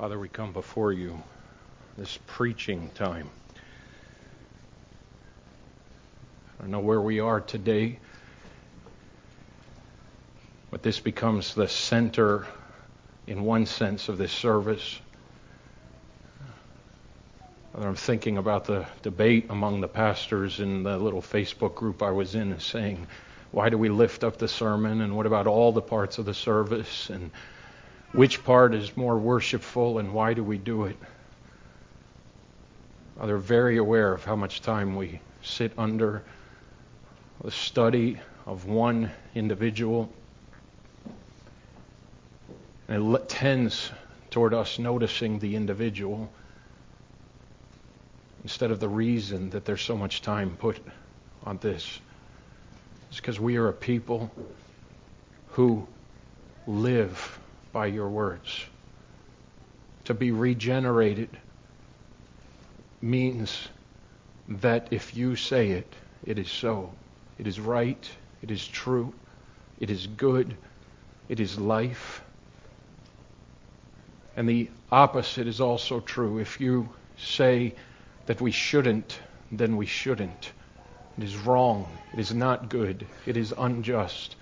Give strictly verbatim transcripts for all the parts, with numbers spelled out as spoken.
Father, we come before you this preaching time. I don't know where we are today, but this becomes the center, in one sense, of this service. I'm thinking about the debate among the pastors in the little Facebook group I was in, saying, why do we lift up the sermon, and what about all the parts of the service, and which part is more worshipful, and why do we do it? They're very aware of how much time we sit under the study of one individual, and it tends toward us noticing the individual instead of the reason that there's so much time put on this. It's because we are a people who live by your words. To be regenerated means that if you say it, it is so. It is right. It is true. It is good. It is life. And the opposite is also true. If you say that we shouldn't, then we shouldn't. It is wrong. It is not good. It is unjust.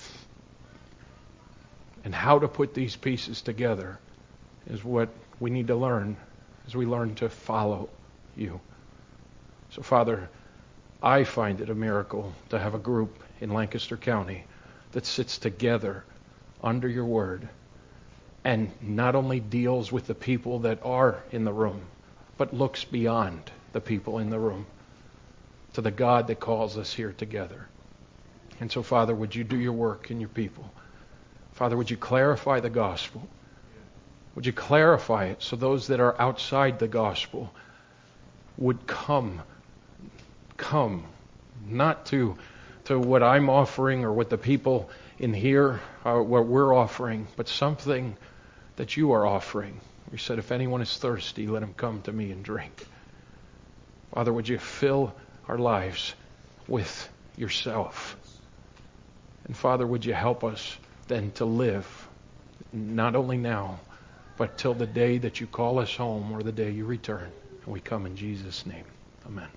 And how to put these pieces together is what we need to learn as we learn to follow you. So, Father, I find it a miracle to have a group in Lancaster County that sits together under your word and not only deals with the people that are in the room, but looks beyond the people in the room to the God that calls us here together. And so, Father, would you do your work in your people? Father, would you clarify the gospel? Would you clarify it so those that are outside the gospel would come, come, not to, to what I'm offering or what the people in here, are, what we're offering, but something that you are offering. You said, if anyone is thirsty, let him come to me and drink. Father, would you fill our lives with yourself? And Father, would you help us then to live, not only now, but till the day that you call us home or the day you return. And we come in Jesus' name. Amen.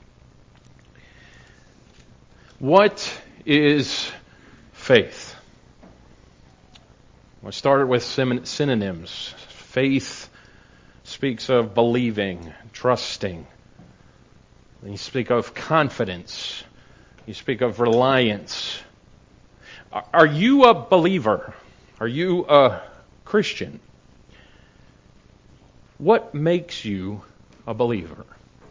What is faith? I started with synonyms. Faith speaks of believing, trusting. Then you speak of confidence. You speak of reliance. Are you a believer? Are you a Christian? What makes you a believer?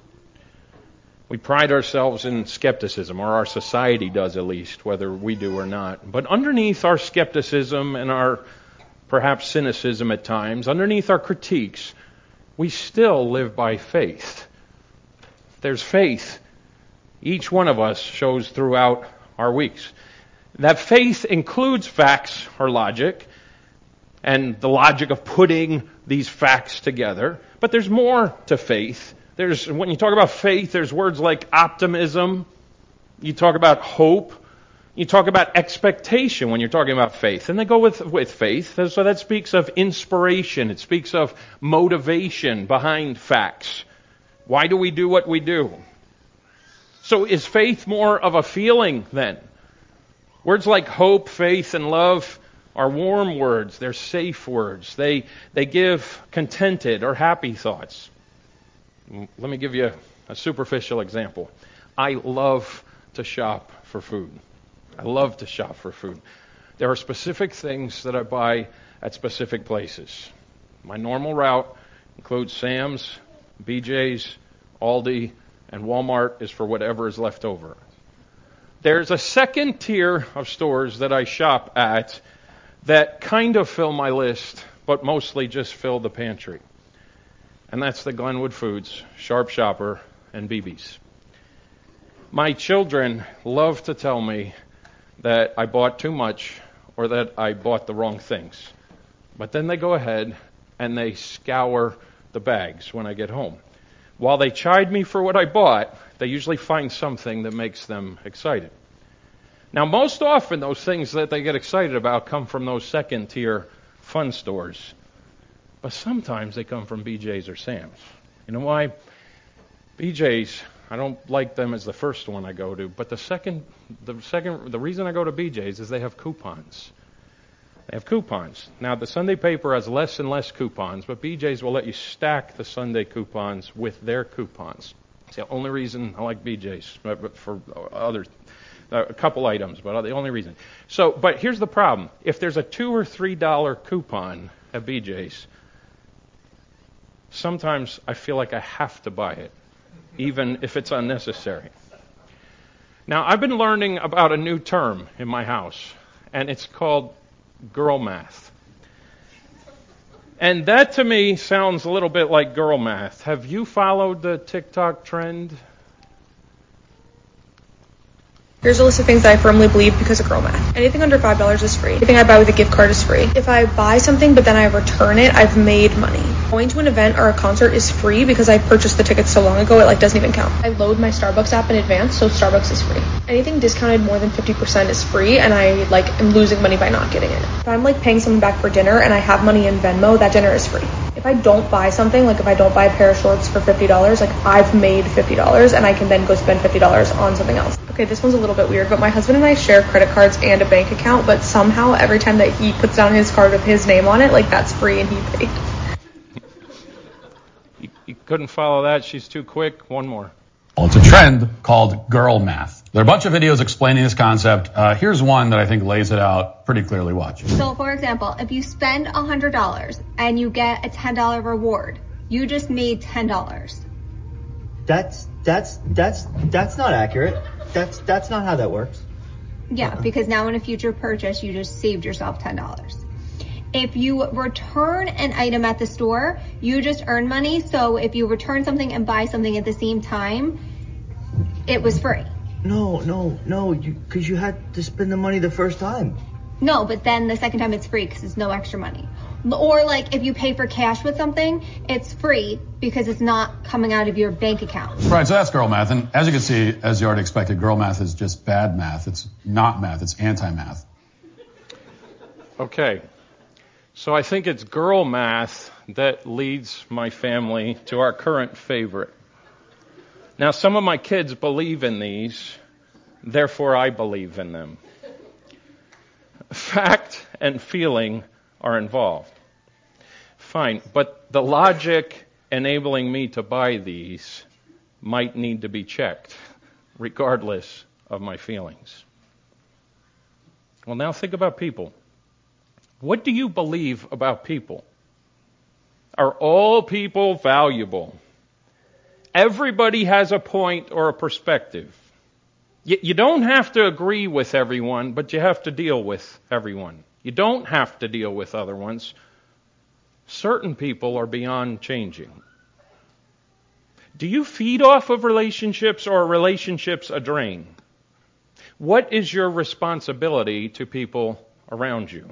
We pride ourselves in skepticism, or our society does at least, whether we do or not. But underneath our skepticism and our perhaps cynicism at times, underneath our critiques, we still live by faith. There's faith each one of us shows throughout our weeks. That faith includes facts or logic, and the logic of putting these facts together. But there's more to faith. There's, when you talk about faith, there's words like optimism. You talk about hope. You talk about expectation when you're talking about faith. And they go with, with faith. So that speaks of inspiration. It speaks of motivation behind facts. Why do we do what we do? So is faith more of a feeling then? Words like hope, faith, and love are warm words. They're safe words. They, they give contented or happy thoughts. Let me give you a superficial example. I love to shop for food. I love to shop for food. There are specific things that I buy at specific places. My normal route includes Sam's, B J's, Aldi, and Walmart is for whatever is left over. There's a second tier of stores that I shop at that kind of fill my list, but mostly just fill the pantry. And that's the Glenwood Foods, Sharp Shopper, and B B's. My children love to tell me that I bought too much or that I bought the wrong things. But then they go ahead and they scour the bags when I get home. While they chide me for what I bought, they usually find something that makes them excited. Now, most often, those things that they get excited about come from those second-tier fun stores. But sometimes they come from B J's or Sam's. You know why? B J's, I don't like them as the first one I go to, but the second, the second, the reason I go to B J's is they have coupons. They have coupons. Now, the Sunday paper has less and less coupons, but B J's will let you stack the Sunday coupons with their coupons. It's the only reason I like B J's, but for other, a couple items, but the only reason. So, but here's the problem. If there's a two or three dollar coupon at B J's, sometimes I feel like I have to buy it, even if it's unnecessary. Now, I've been learning about a new term in my house, and it's called girl math. And that to me sounds a little bit like girl math. Have you followed the TikTok trend? Here's a list of things that I firmly believe because of girl math. Anything under five dollars is free. Anything I buy with a gift card is free. If I buy something but then I return it, I've made money. Going to an event or a concert is free because I purchased the tickets so long ago it like doesn't even count. I load my Starbucks app in advance, so Starbucks is free. Anything discounted more than fifty percent is free, and I like am losing money by not getting it. If I'm like paying someone back for dinner and I have money in Venmo, that dinner is free. If I don't buy something, like if I don't buy a pair of shorts for fifty dollars, like I've made fifty dollars and I can then go spend fifty dollars on something else. Okay, this one's a little bit weird, but my husband and I share credit cards and a bank account, but somehow every time that he puts down his card with his name on it, like that's free and he paid. You, you couldn't follow that? She's too quick. One more. Well, it's a trend called girl math. There are a bunch of videos explaining this concept. Uh, here's one that I think lays it out pretty clearly. Watch. So, for example, if you spend one hundred dollars and you get a ten dollars reward, you just made ten dollars. That's that's that's that's not accurate. That's that's not how that works. Yeah, uh-uh. Because now in a future purchase, you just saved yourself ten dollars. If you return an item at the store, you just earn money. So if you return something and buy something at the same time, it was free. No, no, no, you because you had to spend the money the first time. No, but then the second time it's free because it's no extra money. Or like if you pay for cash with something, it's free because it's not coming out of your bank account. Right, so that's girl math. And as you can see, as you already expected, girl math is just bad math. It's not math. It's anti-math. Okay. So I think it's girl math that leads my family to our current favorite. Now, some of my kids believe in these, therefore I believe in them. Fact and feeling are involved. Fine, but the logic enabling me to buy these might need to be checked, regardless of my feelings. Well, now think about people. What do you believe about people? Are all people valuable? Everybody has a point or a perspective. You, you don't have to agree with everyone, but you have to deal with everyone. You don't have to deal with other ones. Certain people are beyond changing. Do you feed off of relationships, or are relationships a drain? What is your responsibility to people around you?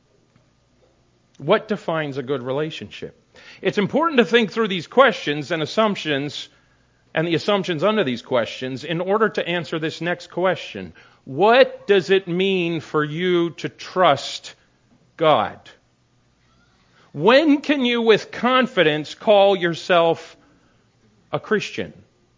What defines a good relationship? It's important to think through these questions and assumptions and the assumptions under these questions in order to answer this next question. What does it mean for you to trust God? When can you with confidence call yourself a Christian?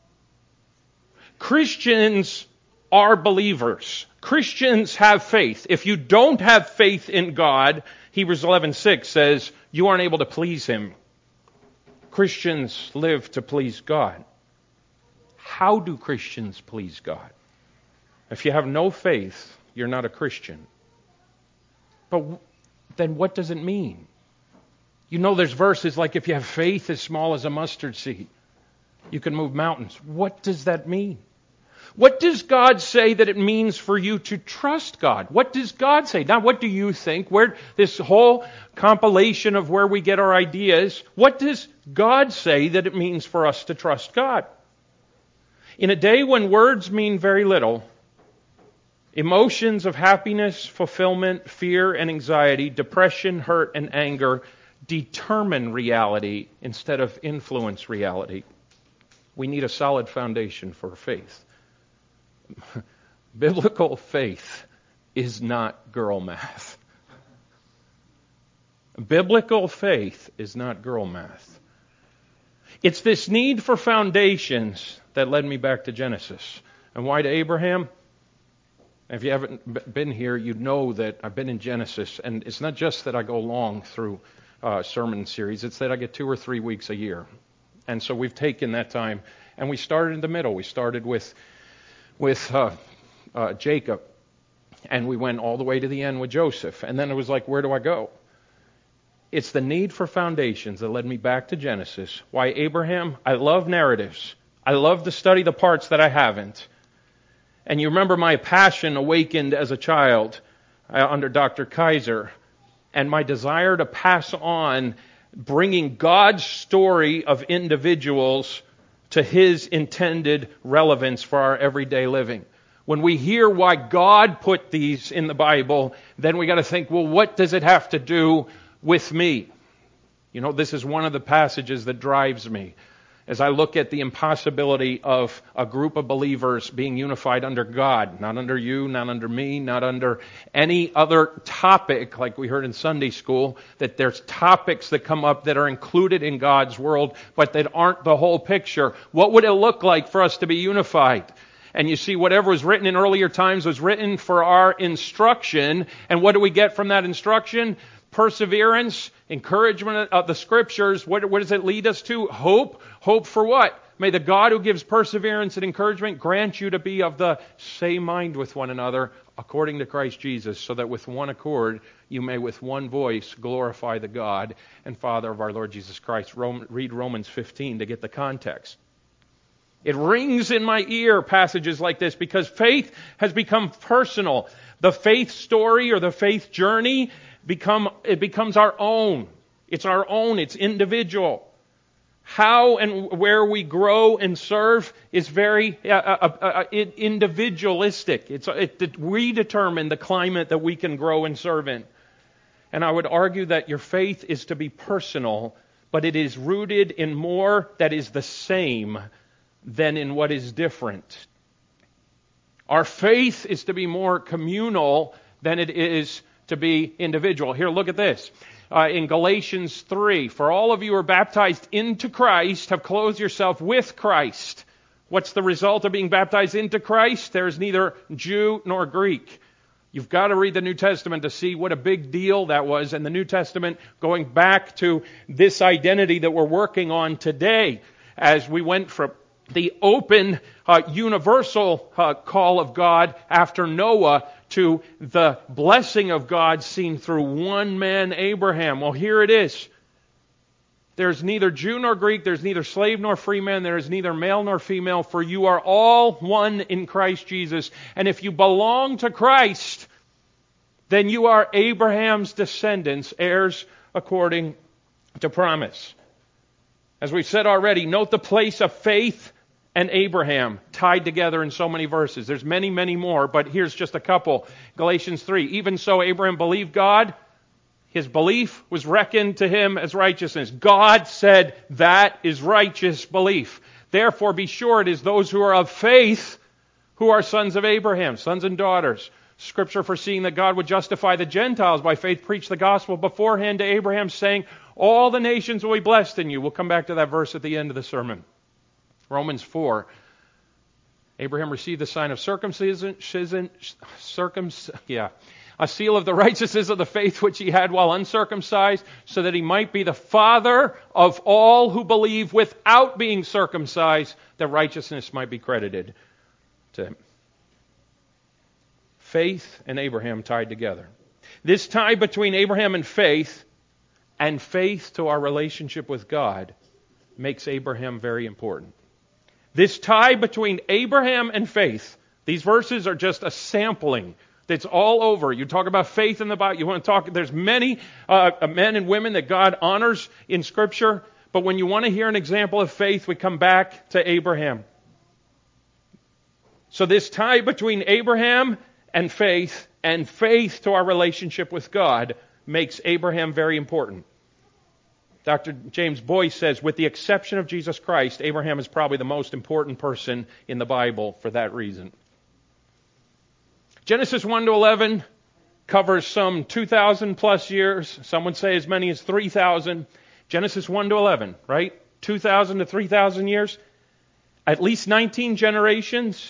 Christians are believers. Christians have faith. If you don't have faith in God, Hebrews eleven six says you aren't able to please Him. Christians live to please God. How do Christians please God? If you have no faith, you're not a Christian. But then what does it mean? You know, there's verses like if you have faith as small as a mustard seed, you can move mountains. What does that mean? What does God say that it means for you to trust God? What does God say? Now, what do you think? Where this whole compilation of where we get our ideas, what does God say that it means for us to trust God? In a day when words mean very little, emotions of happiness, fulfillment, fear and anxiety, depression, hurt and anger determine reality instead of influence reality. We need a solid foundation for faith. Biblical faith is not girl math. Biblical faith is not girl math. It's this need for foundations that led me back to Genesis. And why to Abraham? If you haven't been here, you know that I've been in Genesis, and it's not just that I go long through uh, sermon series, it's that I get two or three weeks a year. And so we've taken that time, and we started in the middle. We started with with uh, uh, Jacob, and we went all the way to the end with Joseph. And then it was like, where do I go? It's the need for foundations that led me back to Genesis. Why Abraham? I love narratives. I love to study the parts that I haven't. And you remember my passion awakened as a child uh, under Doctor Kaiser, and my desire to pass on bringing God's story of individuals to His intended relevance for our everyday living. When we hear why God put these in the Bible, then we got to think, well, what does it have to do with me? You know, this is one of the passages that drives me as I look at the impossibility of a group of believers being unified under God, not under you, not under me, not under any other topic like we heard in Sunday school, that there's topics that come up that are included in God's world, but that aren't the whole picture. What would it look like for us to be unified? And you see, whatever was written in earlier times was written for our instruction. And what do we get from that instruction? Perseverance, encouragement of the Scriptures. What, what does it lead us to? Hope. Hope for what? May the God who gives perseverance and encouragement grant you to be of the same mind with one another according to Christ Jesus, so that with one accord you may with one voice glorify the God and Father of our Lord Jesus Christ. Rome, read Romans fifteen to get the context. It rings in my ear, passages like this, because faith has become personal. The faith story or the faith journey become it becomes our own. It's our own. It's individual. How and where we grow and serve is very uh, uh, uh, individualistic. It's it, we determine the climate that we can grow and serve in. And I would argue that your faith is to be personal, but it is rooted in more that is the same than in what is different. Our faith is to be more communal than it is to be individual. Here, look at this. Uh, in Galatians three, for all of you who are baptized into Christ have clothed yourself with Christ. What's the result of being baptized into Christ? There is neither Jew nor Greek. You've got to read the New Testament to see what a big deal that was. And the New Testament going back to this identity that we're working on today as we went from the open, uh, universal uh, call of God after Noah to the blessing of God seen through one man, Abraham. Well, here it is. There's neither Jew nor Greek, there's neither slave nor free man, there is neither male nor female, for you are all one in Christ Jesus. And if you belong to Christ, then you are Abraham's descendants, heirs according to promise. As we've said already, note the place of faith and Abraham tied together in so many verses. There's many, many more, but here's just a couple. Galatians three, even so Abraham believed God. His belief was reckoned to him as righteousness. God said that is righteous belief. Therefore be sure it is those who are of faith who are sons of Abraham, sons and daughters. Scripture foreseeing that God would justify the Gentiles by faith preached the gospel beforehand to Abraham, saying, all the nations will be blessed in you. We'll come back to that verse at the end of the sermon. Romans four, Abraham received the sign of circumcision, circum, yeah, a seal of the righteousness of the faith which he had while uncircumcised, so that he might be the father of all who believe without being circumcised, that righteousness might be credited to him. Faith and Abraham tied together. This tie between Abraham and faith, and faith to our relationship with God, makes Abraham very important. This tie between Abraham and faith, these verses are just a sampling that's all over. You talk about faith in the Bible, you want to talk, there's many uh, men and women that God honors in Scripture, but when you want to hear an example of faith, we come back to Abraham. So this tie between Abraham and faith, and faith to our relationship with God, makes Abraham very important. Doctor James Boyce says, with the exception of Jesus Christ, Abraham is probably the most important person in the Bible for that reason. Genesis one to eleven, covers some two thousand plus years. Some would say as many as three thousand. Genesis one to eleven, right? two thousand to three thousand years. At least nineteen generations.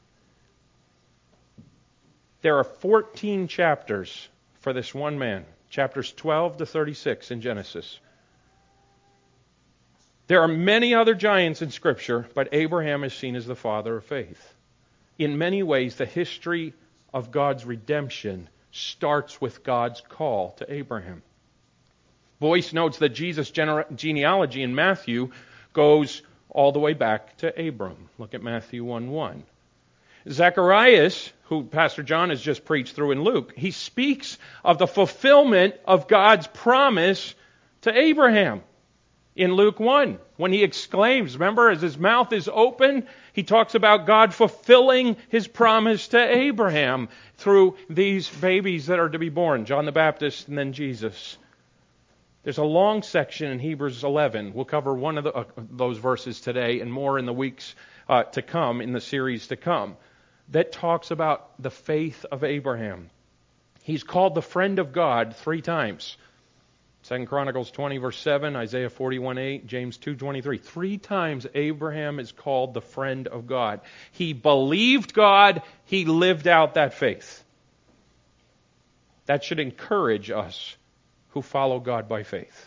There are fourteen chapters for this one man. Chapters twelve to thirty-six in Genesis. There are many other giants in Scripture, but Abraham is seen as the father of faith. In many ways, the history of God's redemption starts with God's call to Abraham. Boyce notes that Jesus' gene- genealogy in Matthew goes all the way back to Abram. Look at Matthew one one. Zacharias, who Pastor John has just preached through in Luke, he speaks of the fulfillment of God's promise to Abraham in Luke one. When he exclaims, remember, as his mouth is open, he talks about God fulfilling His promise to Abraham through these babies that are to be born, John the Baptist and then Jesus. There's a long section in Hebrews eleven. We'll cover one of the, uh, those verses today and more in the weeks uh, to come, in the series to come, that talks about the faith of Abraham. He's called the friend of God three times. Second Chronicles twenty, verse seven, Isaiah forty-one, eight, James two, twenty-three. Three times Abraham is called the friend of God. He believed God. He lived out that faith. That should encourage us who follow God by faith.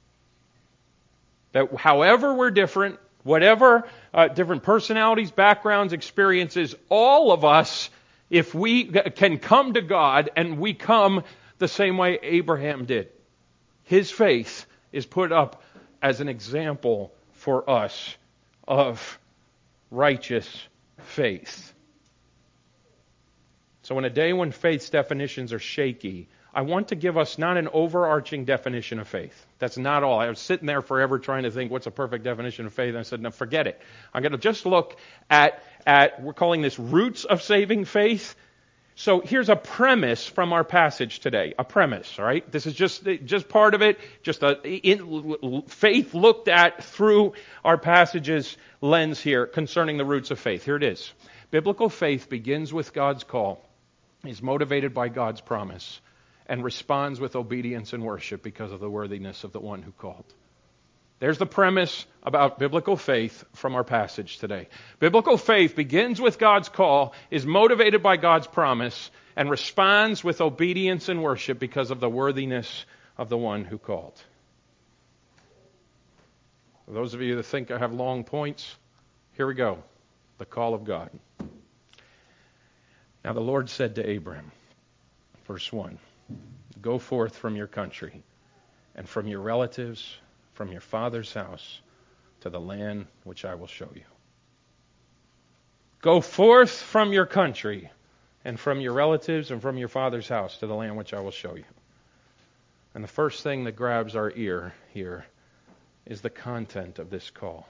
That however we're different, whatever uh, different personalities, backgrounds, experiences, all of us, if we can come to God, and we come the same way Abraham did. His faith is put up as an example for us of righteous faith. So in a day when faith's definitions are shaky, I want to give us not an overarching definition of faith. That's not all. I was sitting there forever trying to think, what's a perfect definition of faith? And I said, no, forget it. I'm going to just look at, at, we're calling this roots of saving faith. So here's a premise from our passage today. A premise, all right? This is just, just part of it. Just a in, faith looked at through our passage's lens here concerning the roots of faith. Here it is. Biblical faith begins with God's call, is motivated by God's promise, and responds with obedience and worship because of the worthiness of the one who called. There's the premise about biblical faith from our passage today. Biblical faith begins with God's call, is motivated by God's promise, and responds with obedience and worship because of the worthiness of the one who called. For those of you that think I have long points, here we go. The call of God. Now the Lord said to Abram, verse one, go forth from your country and from your relatives, from your father's house, to the land which I will show you. Go forth from your country and from your relatives and from your father's house to the land which I will show you. And the first thing that grabs our ear here is the content of this call.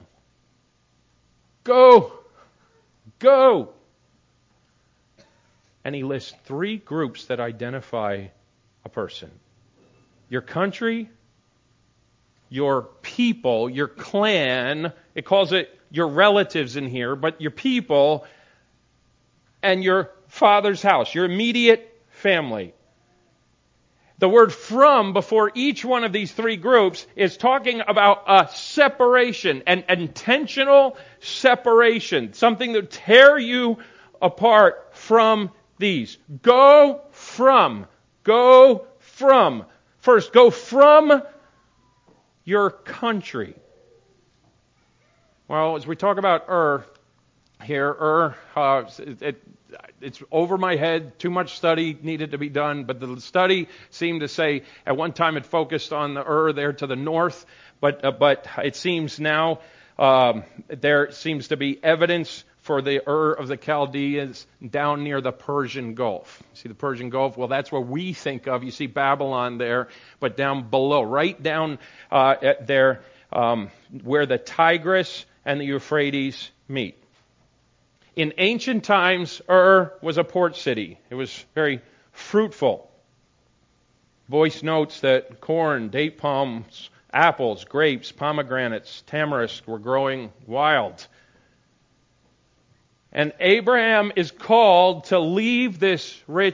Go! Go! And he lists three groups that identify a person. Your country, your people, your clan, it calls it your relatives in here, but your people, and your father's house, your immediate family. The word from before each one of these three groups is talking about a separation, an intentional separation, something that tear you apart from these. Go from. Go from. First, go from your country. Well, as we talk about Ur here, Ur, uh, it, it, it's over my head. Too much study needed to be done, but the study seemed to say at one time it focused on the Ur there to the north, but uh, but it seems now um, there seems to be evidence for the Ur of the Chaldeans down near the Persian Gulf. See the Persian Gulf? Well, that's where we think of. You see Babylon there, but down below, right down uh, at there um, where the Tigris and the Euphrates meet. In ancient times, Ur was a port city. It was very fruitful. Boyce notes that corn, date palms, apples, grapes, pomegranates, tamarisks were growing wild. And Abraham is called to leave this rich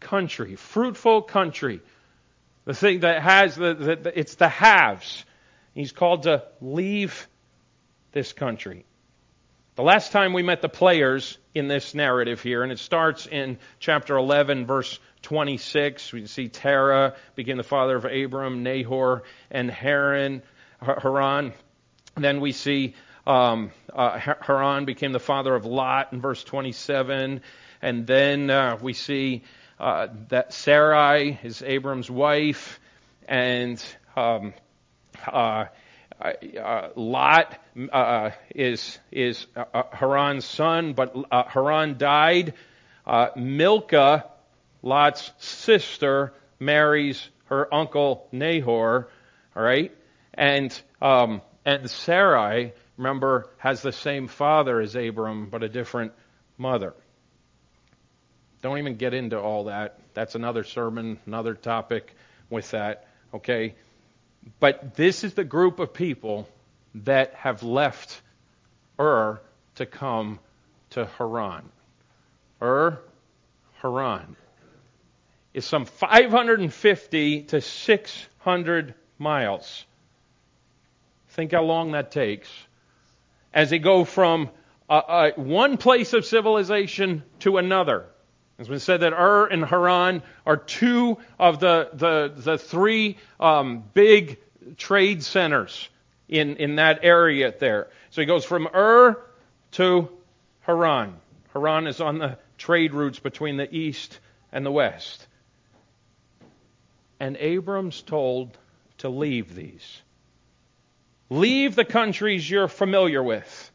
country, fruitful country. The thing that has, the, the, the it's the haves. He's called to leave this country. The last time we met the players in this narrative here, and it starts in chapter eleven, verse twenty-six. We see Terah became the father of Abram, Nahor, and Haran. Haran. Then we see um, uh, Haran became the father of Lot in verse twenty-seven. And then uh, we see uh, that Sarai is Abram's wife, and um, uh, uh, Lot uh, is is uh, Haran's son, but uh, Haran died. Uh, Milcah, Lot's sister, marries her uncle Nahor. All right, and um, and Sarai, remember, has the same father as Abram, but a different mother. Don't even get into all that. That's another sermon, another topic with that, okay? But this is the group of people that have left Ur to come to Haran. Ur, Haran is some five hundred fifty to six hundred miles. Think how long that takes as they go from uh, uh, one place of civilization to another. It's been said that Ur and Haran are two of the the, the three um, big trade centers in, in that area there. So he goes from Ur to Haran. Haran is on the trade routes between the east and the west. And Abram's told to leave these. Leave the countries you're familiar with.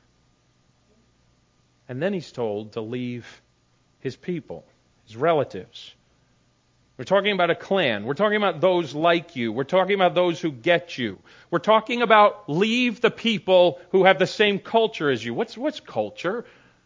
And then he's told to leave his people, his relatives. We're talking about a clan. We're talking about those like you. We're talking about those who get you. We're talking about leave the people who have the same culture as you. What's what's culture?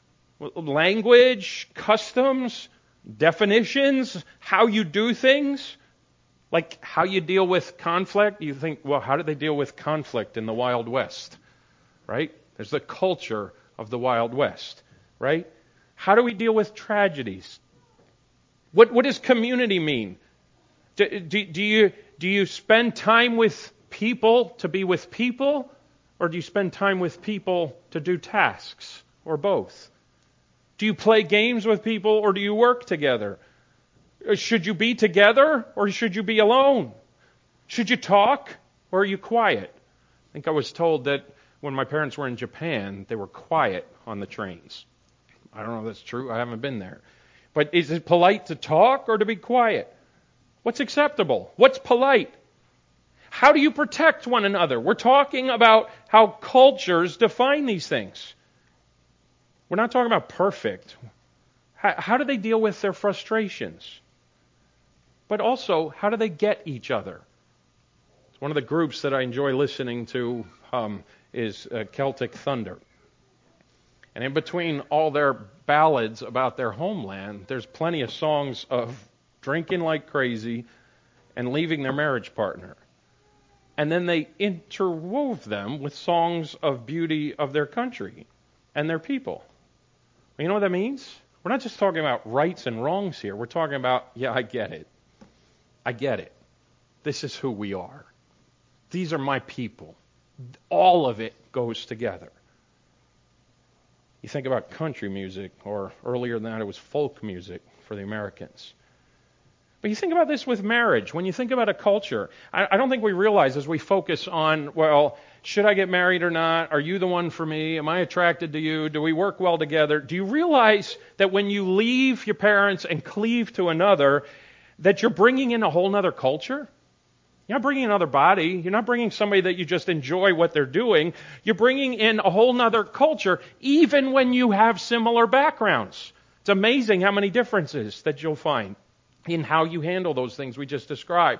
Language, customs, definitions, how you do things. Like how you deal with conflict. You think, well, how did they deal with conflict in the Wild West? Right? There's the culture of the Wild West. Right? How do we deal with tragedies? What what does community mean? Do, do, do you do you spend time with people to be with people, or do you spend time with people to do tasks, or both? Do you play games with people, or do you work together? Should you be together, or should you be alone? Should you talk, or are you quiet? I think I was told that when my parents were in Japan, they were quiet on the trains. I don't know if that's true. I haven't been there. But is it polite to talk or to be quiet? What's acceptable? What's polite? How do you protect one another? We're talking about how cultures define these things. We're not talking about perfect. How, how do they deal with their frustrations? But also, how do they get each other? It's one of the groups that I enjoy listening to um, is uh, Celtic Thunder. And in between all their ballads about their homeland, there's plenty of songs of drinking like crazy and leaving their marriage partner. And then they interwove them with songs of beauty of their country and their people. You know what that means? We're not just talking about rights and wrongs here. We're talking about, yeah, I get it. I get it. This is who we are. These are my people. All of it goes together. You think about country music, or earlier than that it was folk music for the Americans. But you think about this with marriage. When you think about a culture, I, I don't think we realize as we focus on, well, should I get married or not? Are you the one for me? Am I attracted to you? Do we work well together? Do you realize that when you leave your parents and cleave to another, that you're bringing in a whole other culture? You're not bringing another body. You're not bringing somebody that you just enjoy what they're doing. You're bringing in a whole other culture, even when you have similar backgrounds. It's amazing how many differences that you'll find in how you handle those things we just described.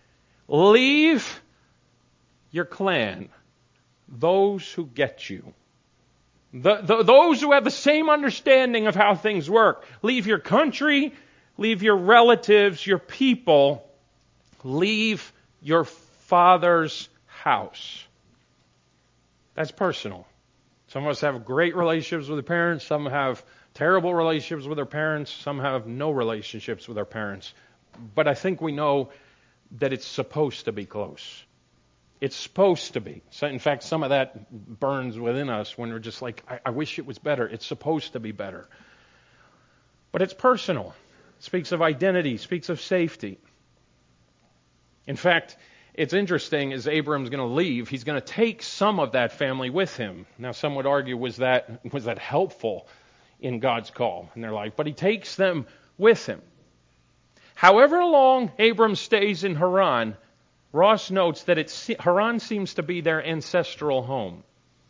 Leave your clan, those who get you. The, the, those who have the same understanding of how things work. Leave your country, leave your relatives, your people. Leave your father's house. That's personal. Some of us have great relationships with the parents. Some have terrible relationships with their parents. Some have no relationships with their parents. But I think we know that it's supposed to be close. It's supposed to be. So in fact, some of that burns within us when we're just like, I, I wish it was better. It's supposed to be better. But it's personal. It speaks of identity, speaks of safety. In fact, it's interesting, as Abram's going to leave, he's going to take some of that family with him. Now, some would argue, was that was that helpful in God's call in their life? But he takes them with him. However long Abram stays in Haran, Ross notes that it's, Haran seems to be their ancestral home.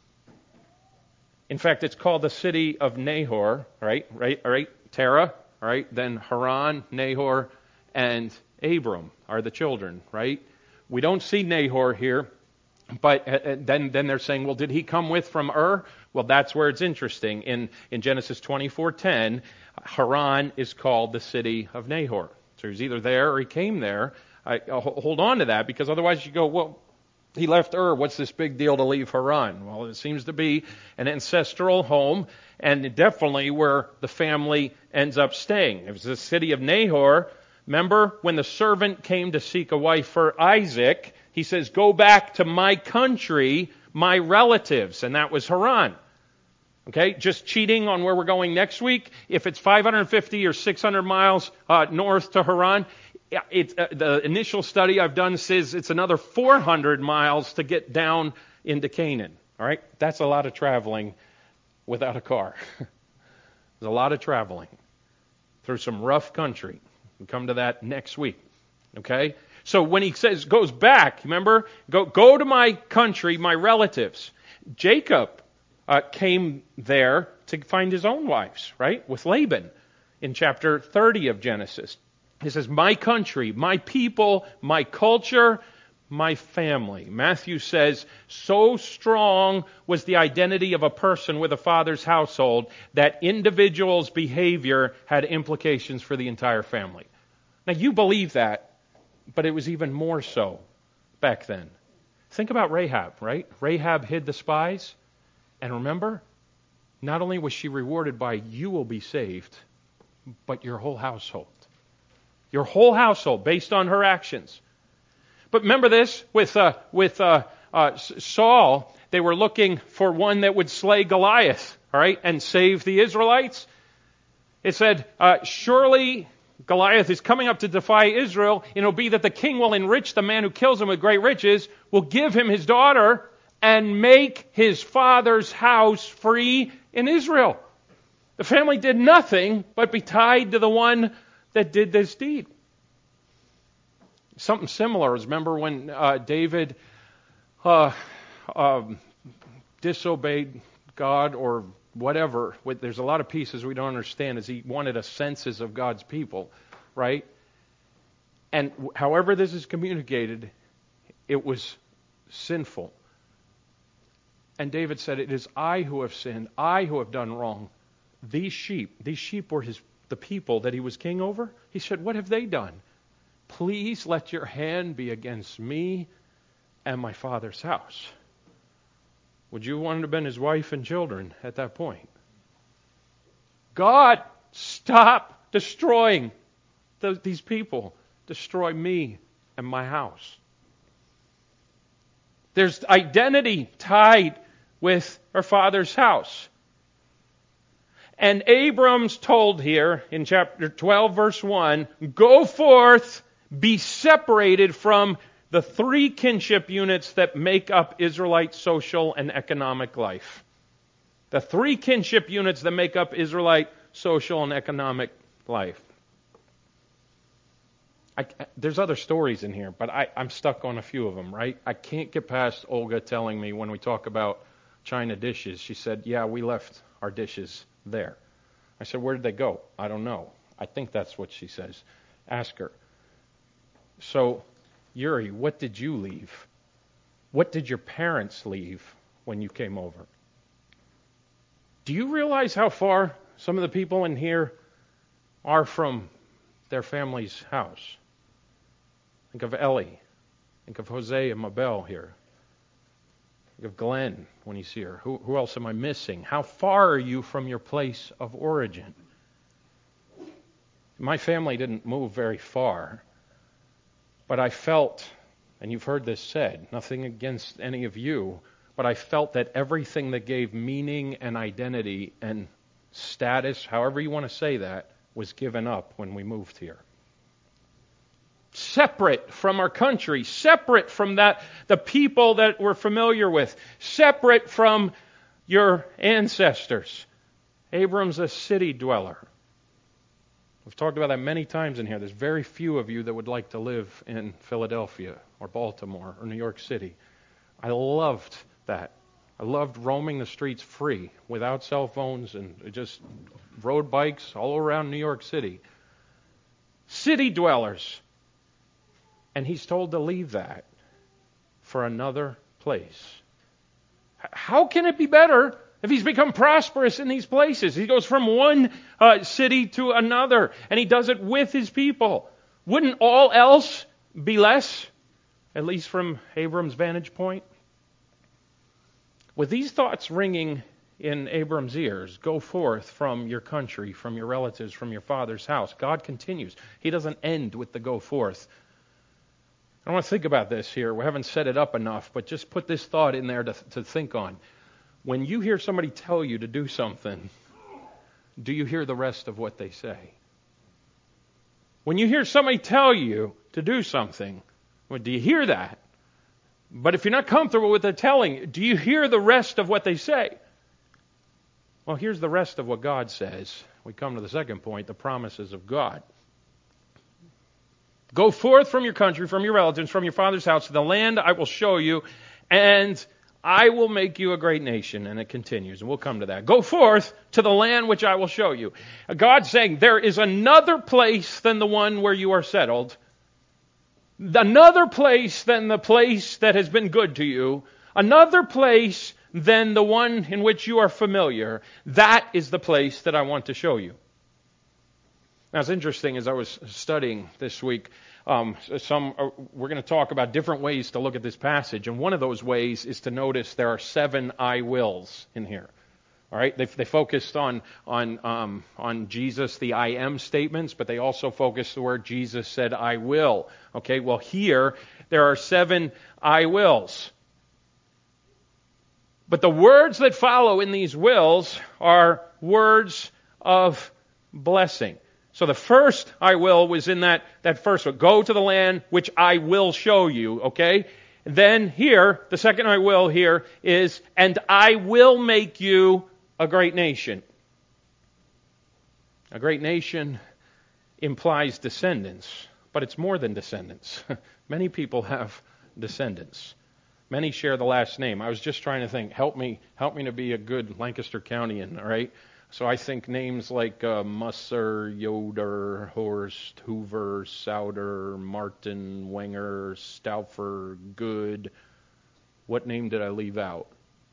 In fact, it's called the city of Nahor, right? Right? All right? Terah, all right? Then Haran, Nahor, and Abram are the children, right? We don't see Nahor here, but uh, then then they're saying, well, did he come with from Ur? Well, that's where it's interesting. In in Genesis twenty-four ten, Haran is called the city of Nahor. So he was either there or he came there. I, I'll hold on to that, because otherwise you go, well, he left Ur. What's this big deal to leave Haran? Well, it seems to be an ancestral home, and definitely where the family ends up staying. It was the city of Nahor. Remember when the servant came to seek a wife for Isaac, he says, go back to my country, my relatives, and that was Haran. Okay, just cheating on where we're going next week. If it's five hundred fifty or six hundred miles uh, north to Haran, it, uh, the initial study I've done says it's another four hundred miles to get down into Canaan. All right, that's a lot of traveling without a car. There's a lot of traveling through some rough country. We'll come to that next week. Okay? So when he says, goes back, remember, go, go to my country, my relatives. Jacob uh, came there to find his own wives, right? With Laban in chapter thirty of Genesis. He says, my country, my people, my culture, my family. Matthew says, so strong was the identity of a person with a father's household that individual's behavior had implications for the entire family. Now, you believe that, but it was even more so back then. Think about Rahab, right? Rahab hid the spies. And remember, not only was she rewarded by you will be saved, but your whole household. Your whole household, based on her actions. But remember this, with uh, with uh, uh, Saul, they were looking for one that would slay Goliath, all right, and save the Israelites. It said, uh, surely Goliath is coming up to defy Israel, and it'll be that the king will enrich the man who kills him with great riches, will give him his daughter, and make his father's house free in Israel. The family did nothing but be tied to the one that did this deed. Something similar is, remember when uh, David uh, uh, disobeyed God or whatever. There's a lot of pieces we don't understand, as he wanted a census of God's people, right? And however this is communicated, it was sinful. And David said, it is I who have sinned, I who have done wrong. These sheep, these sheep were his the people that he was king over. He said, what have they done? Please let your hand be against me and my father's house. Would you want to have been his wife and children at that point? God, stop destroying those, these people. Destroy me and my house. There's identity tied with her father's house. And Abram's told here in chapter twelve, verse one, go forth, be separated from the three kinship units that make up Israelite social and economic life. The three kinship units that make up Israelite social and economic life. I, there's other stories in here, but I, I'm stuck on a few of them, right? I can't get past Olga telling me when we talk about China dishes, she said, yeah, we left our dishes there. I said, where did they go? I don't know. I think that's what she says. Ask her. So, Yuri, what did you leave? What did your parents leave when you came over? Do you realize how far some of the people in here are from their family's house? Think of Ellie. Think of Jose and Mabel here. Think of Glenn when he's here. Who, who else am I missing? How far are you from your place of origin? My family didn't move very far, but I felt, and you've heard this said, nothing against any of you, but I felt that everything that gave meaning and identity and status, however you want to say that, was given up when we moved here. Separate from our country, separate from that, the people that we're familiar with, separate from your ancestors. Abram's a city dweller. We've talked about that many times in here. There's very few of you that would like to live in Philadelphia or Baltimore or New York City. I loved that. I loved roaming the streets free, without cell phones, and just rode bikes all around New York City. City dwellers. And he's told to leave that for another place. How can it be better if he's become prosperous in these places? He goes from one uh, city to another, and he does it with his people. Wouldn't all else be less, at least from Abram's vantage point? With these thoughts ringing in Abram's ears, go forth from your country, from your relatives, from your father's house. God continues. He doesn't end with the go forth. I want to think about this here. We haven't set it up enough, but just put this thought in there to, to think on. When you hear somebody tell you to do something, do you hear the rest of what they say? When you hear somebody tell you to do something, well, do you hear that? But if you're not comfortable with the telling, do you hear the rest of what they say? Well, here's the rest of what God says. We come to the second point, the promises of God. Go forth from your country, from your relatives, from your father's house, to the land I will show you, and I will make you a great nation. And it continues, and we'll come to that. Go forth to the land which I will show you. God's saying there is another place than the one where you are settled. Another place than the place that has been good to you. Another place than the one in which you are familiar. That is the place that I want to show you. Now, it's interesting, as I was studying this week, um, some uh, we're going to talk about different ways to look at this passage, and one of those ways is to notice there are seven I wills in here. All right, they, they focused on on um, on Jesus, the I am statements, but they also focused where Jesus said I will. Okay, well here there are seven I wills, but the words that follow in these wills are words of blessing. So the first I will was in that, that first one. Go to the land which I will show you, okay? Then here, the second I will here is, and I will make you a great nation. A great nation implies descendants, but it's more than descendants. Many people have descendants. Many share the last name. I was just trying to think, help me, help me to be a good Lancaster Countyan, all right? So I think names like uh, Musser, Yoder, Horst, Hoover, Souder, Martin, Wenger, Stauffer, Good. What name did I leave out?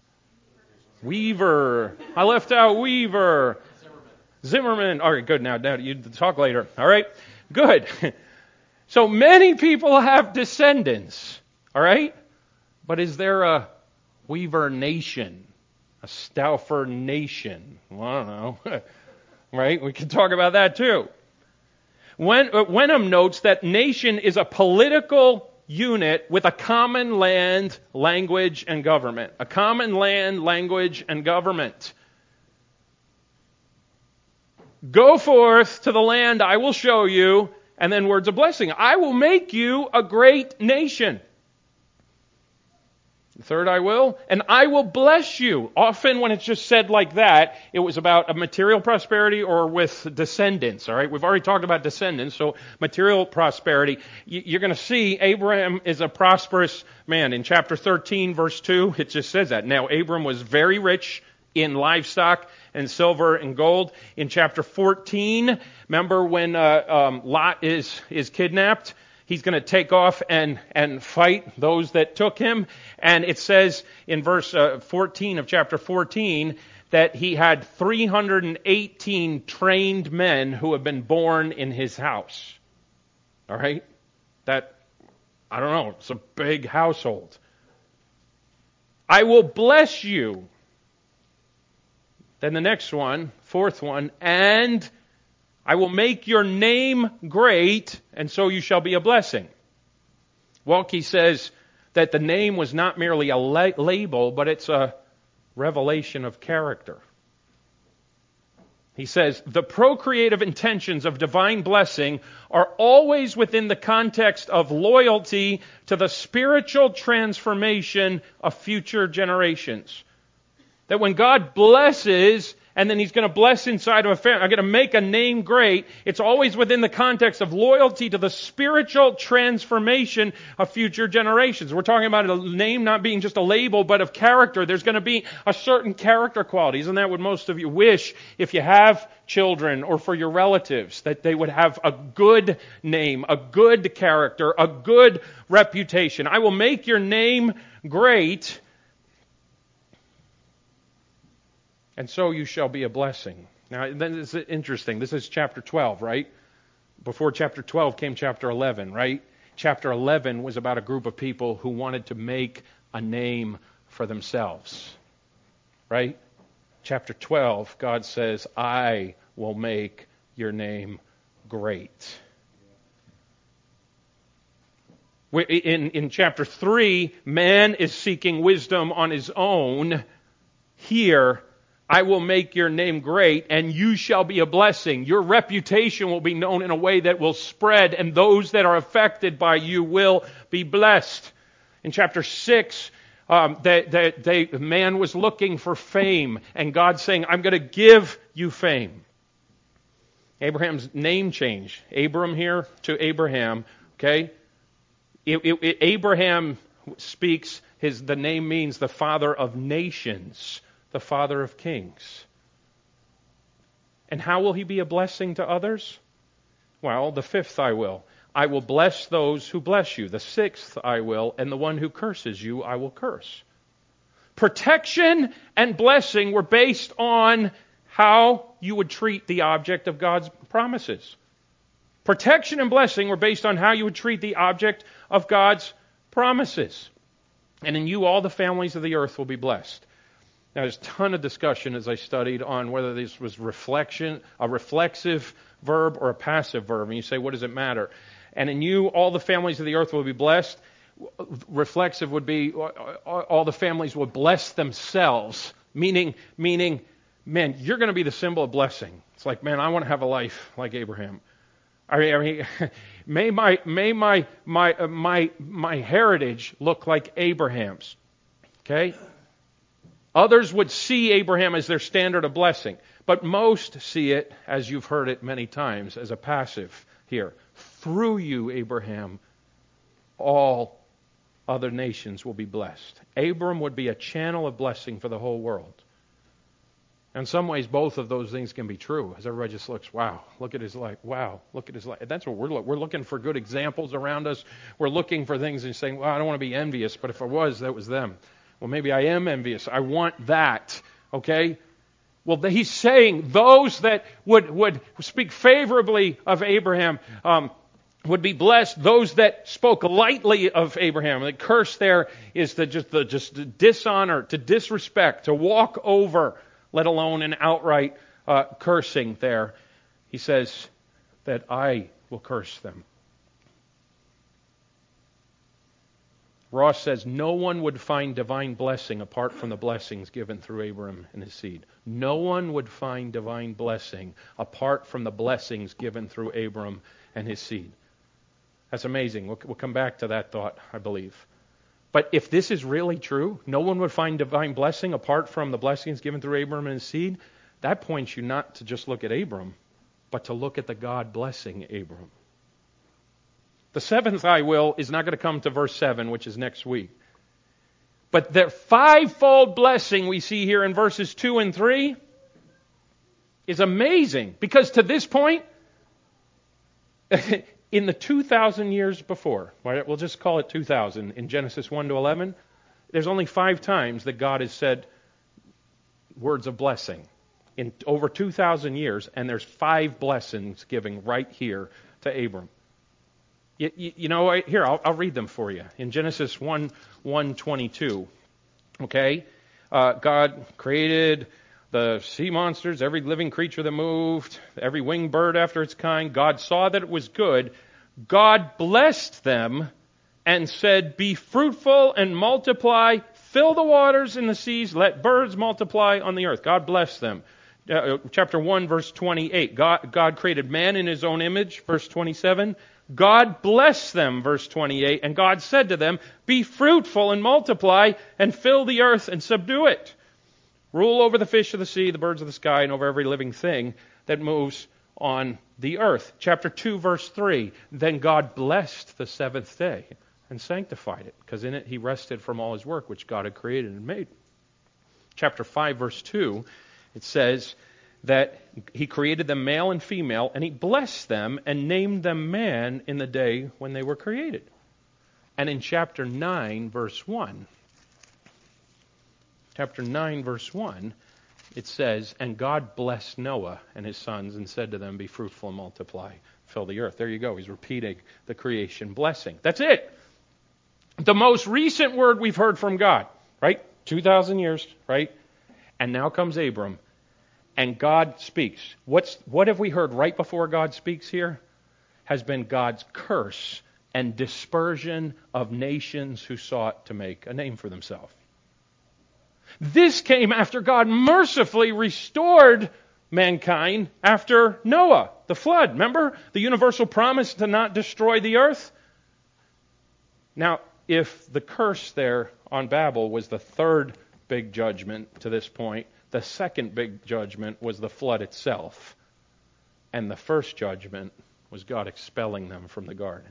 Weaver. I left out Weaver. Zimmerman. Zimmerman. All right, good. Now, now you talk later. All right, good. So many people have descendants. All right, but is there a Weaver nation? A Stauffer nation. Well, I don't know. Right? We can talk about that too. Wen, uh, Wenham notes that nation is a political unit with a common land, language, and government. A common land, language, and government. Go forth to the land I will show you, and then words of blessing. I will make you a great nation. Third, I will, and I will bless you. Often when it's just said like that, it was about a material prosperity or with descendants, all right? We've already talked about descendants, so material prosperity. You're going to see Abraham is a prosperous man. In chapter thirteen, verse two, it just says that. Now, Abram was very rich in livestock and silver and gold. In chapter fourteen, remember when uh, um, Lot is, is kidnapped? He's going to take off and, and fight those that took him. And it says in verse uh, fourteen of chapter fourteen that he had three hundred eighteen trained men who have been born in his house. All right? That, I don't know, it's a big household. I will bless you. Then the next one, fourth one, and I will make your name great, and so you shall be a blessing. Walke says that the name was not merely a la- label, but it's a revelation of character. He says, the procreative intentions of divine blessing are always within the context of loyalty to the spiritual transformation of future generations. That when God blesses, and then He's going to bless inside of a family, I'm going to make a name great, it's always within the context of loyalty to the spiritual transformation of future generations. We're talking about a name not being just a label, but of character. There's going to be a certain character quality. Isn't that what most of you wish if you have children or for your relatives? That they would have a good name, a good character, a good reputation. I will make your name great, and so you shall be a blessing. Now, this is interesting. This is chapter twelve, right? Before chapter twelve came chapter eleven, right? Chapter eleven was about a group of people who wanted to make a name for themselves, right? Chapter twelve, God says, I will make your name great. In, in chapter three, man is seeking wisdom on his own. Here, I will make your name great, and you shall be a blessing. Your reputation will be known in a way that will spread, and those that are affected by you will be blessed. In chapter six, um, they, they, they, man was looking for fame, and God's saying, I'm going to give you fame. Abraham's name change. Abram here to Abraham, okay? It, it, it, Abraham speaks, his the name means the father of nations, the father of kings. And how will he be a blessing to others? Well, the fifth I will. I will bless those who bless you. The sixth I will, and the one who curses you I will curse. Protection and blessing were based on how you would treat the object of God's promises. Protection and blessing were based on how you would treat the object of God's promises. And in you all the families of the earth will be blessed. Now, there's a ton of discussion as I studied on whether this was reflection, a reflexive verb or a passive verb. And you say, what does it matter? And in you, all the families of the earth will be blessed. Reflexive would be all the families will bless themselves, meaning, meaning, man, you're going to be the symbol of blessing. It's like, man, I want to have a life like Abraham. I mean, I mean may my may my my uh, my my heritage look like Abraham's. Okay. Others would see Abraham as their standard of blessing, but most see it, as you've heard it many times, as a passive here. Through you, Abraham, all other nations will be blessed. Abram would be a channel of blessing for the whole world. In some ways, both of those things can be true, as everybody just looks, wow, look at his life. Wow, look at his life. That's what we're looking. We're looking for good examples around us. We're looking for things and saying, well, I don't want to be envious, but if I was, that was them. Well, maybe I am envious. I want that. Okay? Well, he's saying those that would, would speak favorably of Abraham um, would be blessed. Those that spoke lightly of Abraham. The curse there is to just the just to dishonor, to disrespect, to walk over, let alone an outright uh, cursing there. He says that I will curse them. Ross says, no one would find divine blessing apart from the blessings given through Abram and his seed. No one would find divine blessing apart from the blessings given through Abram and his seed. That's amazing. We'll, we'll come back to that thought, I believe. But if this is really true, no one would find divine blessing apart from the blessings given through Abram and his seed, that points you not to just look at Abram, but to look at the God blessing Abram. The seventh I will is not going to come to verse seven, which is next week. But the fivefold blessing we see here in verses two and three is amazing. Because to this point, in the two thousand years before, right, we'll just call it two thousand, in Genesis one to eleven, there's only five times that God has said words of blessing. In over two thousand years, and there's five blessings given right here to Abram. You, you, you know, here, I'll, I'll read them for you. In Genesis one, one twenty-two, Okay? Uh, God created the sea monsters, every living creature that moved, every winged bird after its kind. God saw that it was good. God blessed them and said, be fruitful and multiply, fill the waters and the seas, let birds multiply on the earth. God blessed them. Uh, chapter one, verse twenty-eight. God, God created man in his own image, verse twenty-seven. God blessed them, verse twenty-eight, and God said to them, be fruitful and multiply and fill the earth and subdue it. Rule over the fish of the sea, the birds of the sky, and over every living thing that moves on the earth. Chapter two, verse three. Then God blessed the seventh day and sanctified it, because in it he rested from all his work which God had created and made. Chapter five, verse two, it says that he created them male and female, and he blessed them and named them man in the day when they were created. And in chapter nine, verse one, chapter nine, verse one, it says, and God blessed Noah and his sons and said to them, be fruitful and multiply, fill the earth. There you go. He's repeating the creation blessing. That's it. The most recent word we've heard from God, right? two thousand years, right? And now comes Abram, and God speaks. What's, what have we heard right before God speaks here? Has been God's curse and dispersion of nations who sought to make a name for themselves. This came after God mercifully restored mankind after Noah, the flood. Remember the universal promise to not destroy the earth? Now, if the curse there on Babel was the third big judgment to this point, the second big judgment was the flood itself. And the first judgment was God expelling them from the garden.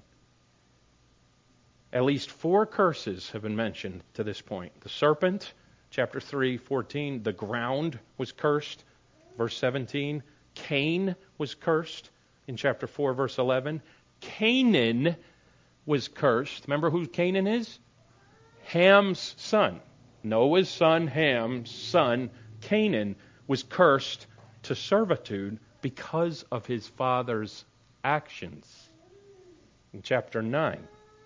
At least four curses have been mentioned to this point. The serpent, chapter three, fourteen. The ground was cursed, verse seventeen. Cain was cursed in chapter four, verse eleven. Canaan was cursed. Remember who Canaan is? Ham's son. Noah's son, Ham's son, Canaan, was cursed to servitude because of his father's actions. In chapter nine.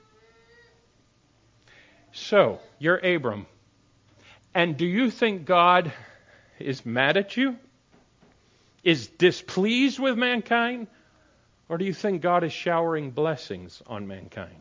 So, you're Abram. And do you think God is mad at you? Is displeased with mankind? Or do you think God is showering blessings on mankind?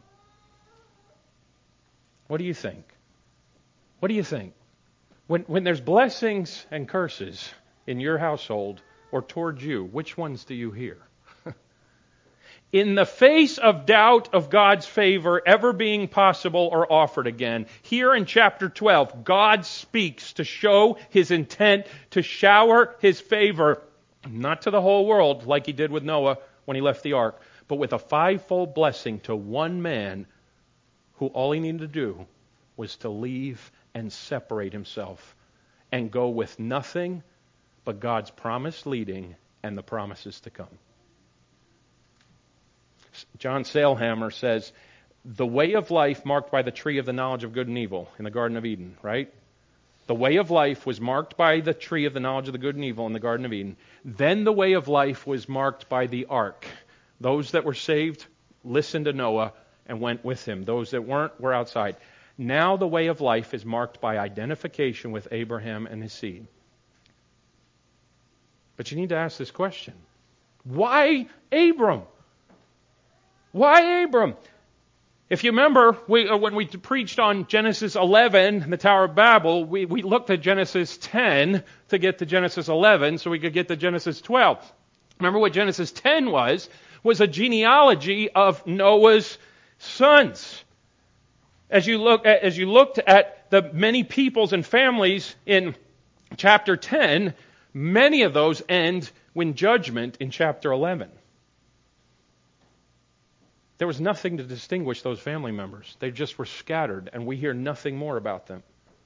What do you think? What do you think? When, when there's blessings and curses in your household or towards you, which ones do you hear? In the face of doubt of God's favor ever being possible or offered again, here in chapter twelve, God speaks to show his intent to shower his favor, not to the whole world like he did with Noah when he left the ark, but with a fivefold blessing to one man who all he needed to do was to leave and separate himself and go with nothing but God's promised leading and the promises to come. John Sailhammer says, the way of life marked by the tree of the knowledge of good and evil in the Garden of Eden, right? The way of life was marked by the tree of the knowledge of the good and evil in the Garden of Eden. Then the way of life was marked by the ark. Those that were saved listened to Noah and went with him. Those that weren't were outside. Now the way of life is marked by identification with Abraham and his seed. But you need to ask this question. Why Abram? Why Abram? If you remember, we, uh, when we preached on Genesis eleven, the Tower of Babel, we, we looked at Genesis ten to get to Genesis eleven so we could get to Genesis twelve. Remember what Genesis ten was? Was a genealogy of Noah's sons. As you look, as you looked at the many peoples and families in chapter ten, many of those end in judgment in chapter eleven. There was nothing to distinguish those family members. They just were scattered, and we hear nothing more about them.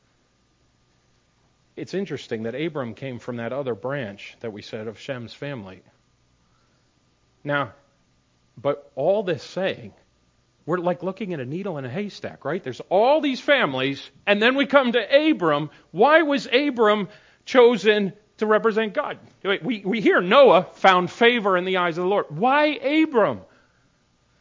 It's interesting that Abram came from that other branch that we said of Shem's family. Now, but all this saying, we're like looking at a needle in a haystack, right? There's all these families, and then we come to Abram. Why was Abram chosen to represent God? We, we hear Noah found favor in the eyes of the Lord. Why Abram?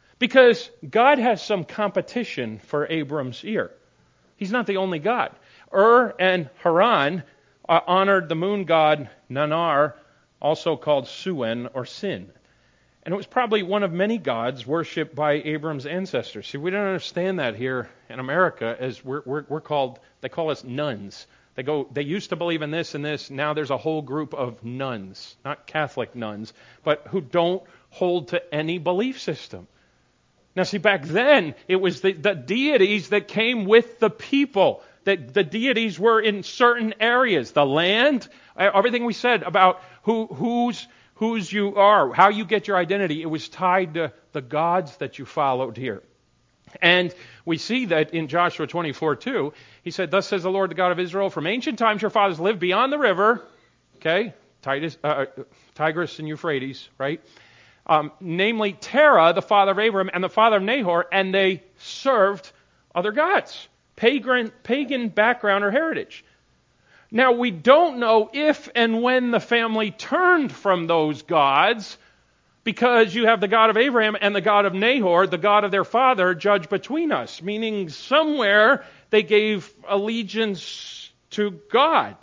Because God has some competition for Abram's ear. He's not the only God. Ur and Haran uh, honored the moon god Nanar, also called Suen or Sin. And it was probably one of many gods worshipped by Abram's ancestors. See, we don't understand that here in America, as we're, we're, we're called, they call us nuns. They go, they used to believe in this and this. Now there's a whole group of nuns, not Catholic nuns, but who don't hold to any belief system. Now see, back then, it was the, the deities that came with the people. That the deities were in certain areas. The land, everything we said about who, who's, whose you are, how you get your identity, it was tied to the gods that you followed here. And we see that in Joshua twenty-four two, he said, "Thus says the Lord, the God of Israel, from ancient times your fathers lived beyond the river," okay, Titus, uh, Tigris and Euphrates, right? Um, namely Terah, the father of Abram, and the father of Nahor, and they served other gods, pagan, pagan background or heritage. Now, we don't know if and when the family turned from those gods, because you have the God of Abraham and the God of Nahor, the God of their father, judge between us, meaning somewhere they gave allegiance to God.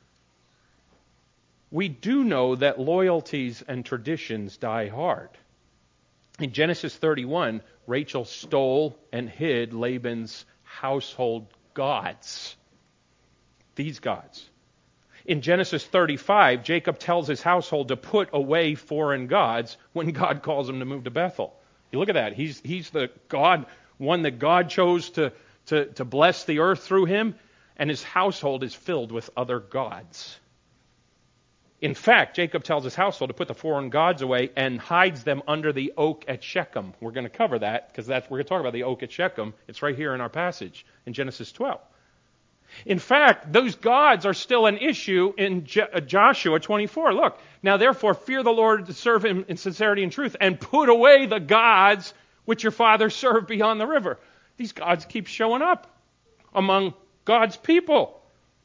We do know that loyalties and traditions die hard. In Genesis thirty-one, Rachel stole and hid Laban's household gods. These gods. In Genesis thirty-five, Jacob tells his household to put away foreign gods when God calls him to move to Bethel. You look at that. He's, he's the God, one that God chose to, to, to bless the earth through him, and his household is filled with other gods. In fact, Jacob tells his household to put the foreign gods away and hides them under the oak at Shechem. We're going to cover that because that's we're going to talk about the oak at Shechem. It's right here in our passage in Genesis twelve. In fact, those gods are still an issue in Je- Joshua twenty-four. Look, now therefore fear the Lord to serve him in sincerity and truth, and put away the gods which your fathers served beyond the river. These gods keep showing up among God's people.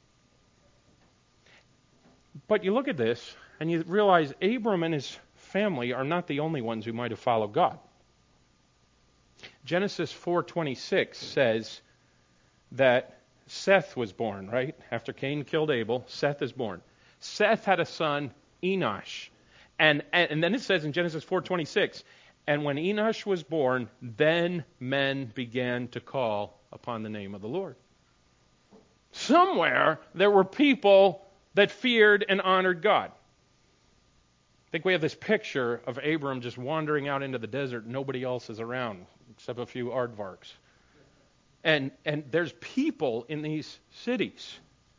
But you look at this, and you realize Abram and his family are not the only ones who might have followed God. Genesis four twenty-six says that Seth was born, right? After Cain killed Abel, Seth is born. Seth had a son, Enosh. And, and then it says in Genesis four twenty-six, and when Enosh was born, then men began to call upon the name of the Lord. Somewhere there were people that feared and honored God. I think we have this picture of Abram just wandering out into the desert. Nobody else is around except a few aardvarks. And, and there's people in these cities.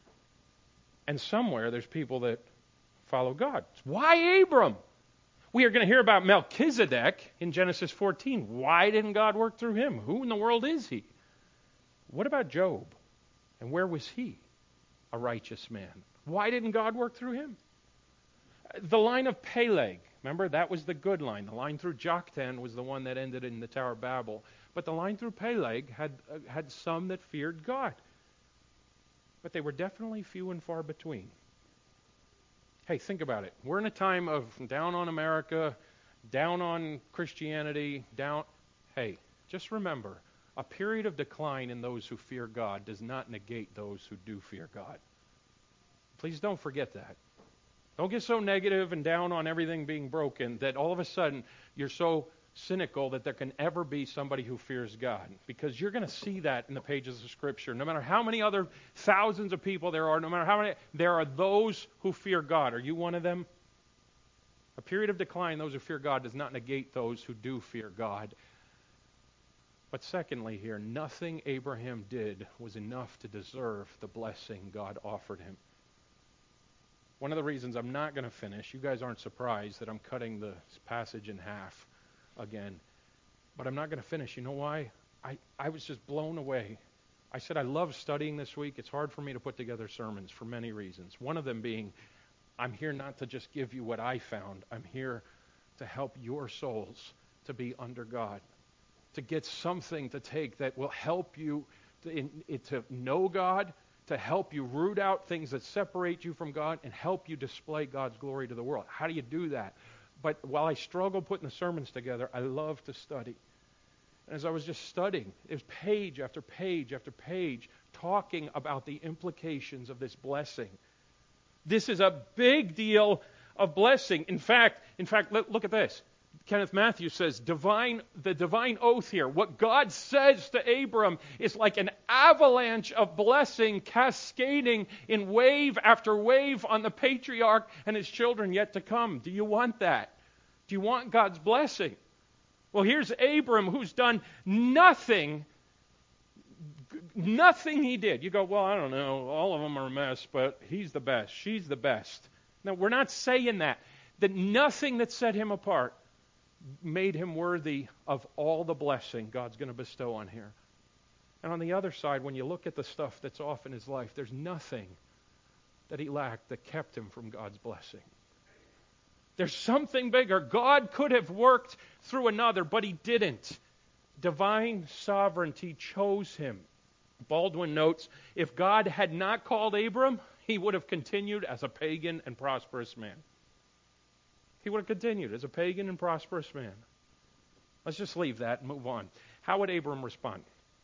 And somewhere there's people that follow God. Why Abram? We are going to hear about Melchizedek in Genesis fourteen. Why didn't God work through him? Who in the world is he? What about Job? And where was he? A righteous man. Why didn't God work through him? The line of Peleg, remember, that was the good line. The line through Joktan was the one that ended in the Tower of Babel. But the line through Peleg had uh, had some that feared God. But they were definitely few and far between. Hey, think about it. We're in a time of down on America, down on Christianity, down... Hey, just remember, a period of decline in those who fear God does not negate those who do fear God. Please don't forget that. Don't get so negative and down on everything being broken that all of a sudden you're so cynical that there can ever be somebody who fears God. Because you're going to see that in the pages of Scripture. No matter how many other thousands of people there are, no matter how many, there are those who fear God. Are you one of them? A period of decline, those who fear God, does not negate those who do fear God. But secondly here, nothing Abraham did was enough to deserve the blessing God offered him. One of the reasons I'm not going to finish, you guys aren't surprised that I'm cutting the passage in half again, but I'm not going to finish. You know why? I, I was just blown away. I said I love studying this week. It's hard for me to put together sermons for many reasons. One of them being, I'm here not to just give you what I found. I'm here to help your souls to be under God, to get something to take that will help you to, in, to know God, to help you root out things that separate you from God and help you display God's glory to the world. How do you do that? But while I struggle putting the sermons together, I love to study. And as I was just studying, it was page after page after page talking about the implications of this blessing. This is a big deal of blessing. In fact, in fact, look, look at this. Kenneth Matthews says, divine, the divine oath here, what God says to Abram is like an avalanche of blessing cascading in wave after wave on the patriarch and his children yet to come. Do you want that? Do you want God's blessing? Well, here's Abram who's done nothing, nothing he did. You go, well, I don't know, all of them are a mess, but he's the best, she's the best. No, we're not saying that. That nothing that set him apart made him worthy of all the blessing God's going to bestow on here. And on the other side, when you look at the stuff that's off in his life, there's nothing that he lacked that kept him from God's blessing. There's something bigger. God could have worked through another, but he didn't. Divine sovereignty chose him. Baldwin notes, if God had not called Abram, he would have continued as a pagan and prosperous man. He would have continued as a pagan and prosperous man. Let's just leave that and move on. How would Abram respond?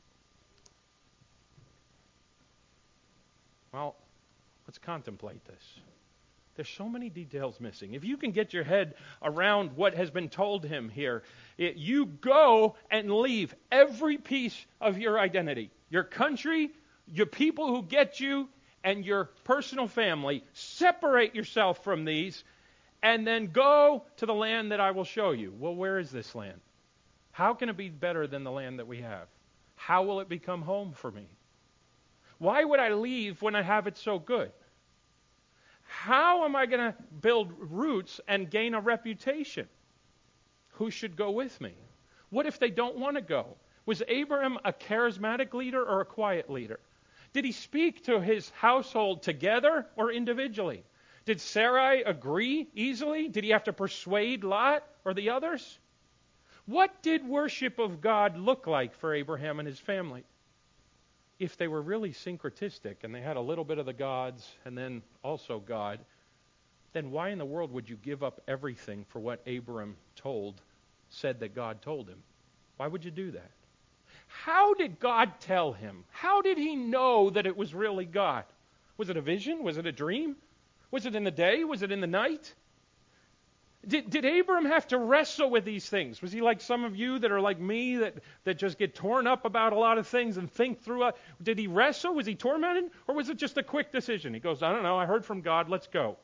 Well, let's contemplate this. There's so many details missing. If you can get your head around what has been told him here, it, you go and leave every piece of your identity. Your country, your people who get you, and your personal family. Separate yourself from these and then go to the land that I will show you. Well, where is this land? How can it be better than the land that we have? How will it become home for me? Why would I leave when I have it so good? How am I going to build roots and gain a reputation? Who should go with me? What if they don't want to go? Was Abraham a charismatic leader or a quiet leader? Did he speak to his household together or individually? Did Sarai agree easily? Did he have to persuade Lot or the others? What did worship of God look like for Abraham and his family? If they were really syncretistic and they had a little bit of the gods and then also God, then why in the world would you give up everything for what Abram told, said that God told him? Why would you do that? How did God tell him? How did he know that it was really God? Was it a vision? Was it a dream? Was it in the day? Was it in the night? Did, did Abram have to wrestle with these things? Was he like some of you that are like me that, that just get torn up about a lot of things and think through it? Did he wrestle? Was he tormented? Or was it just a quick decision? He goes, I don't know, I heard from God, let's go.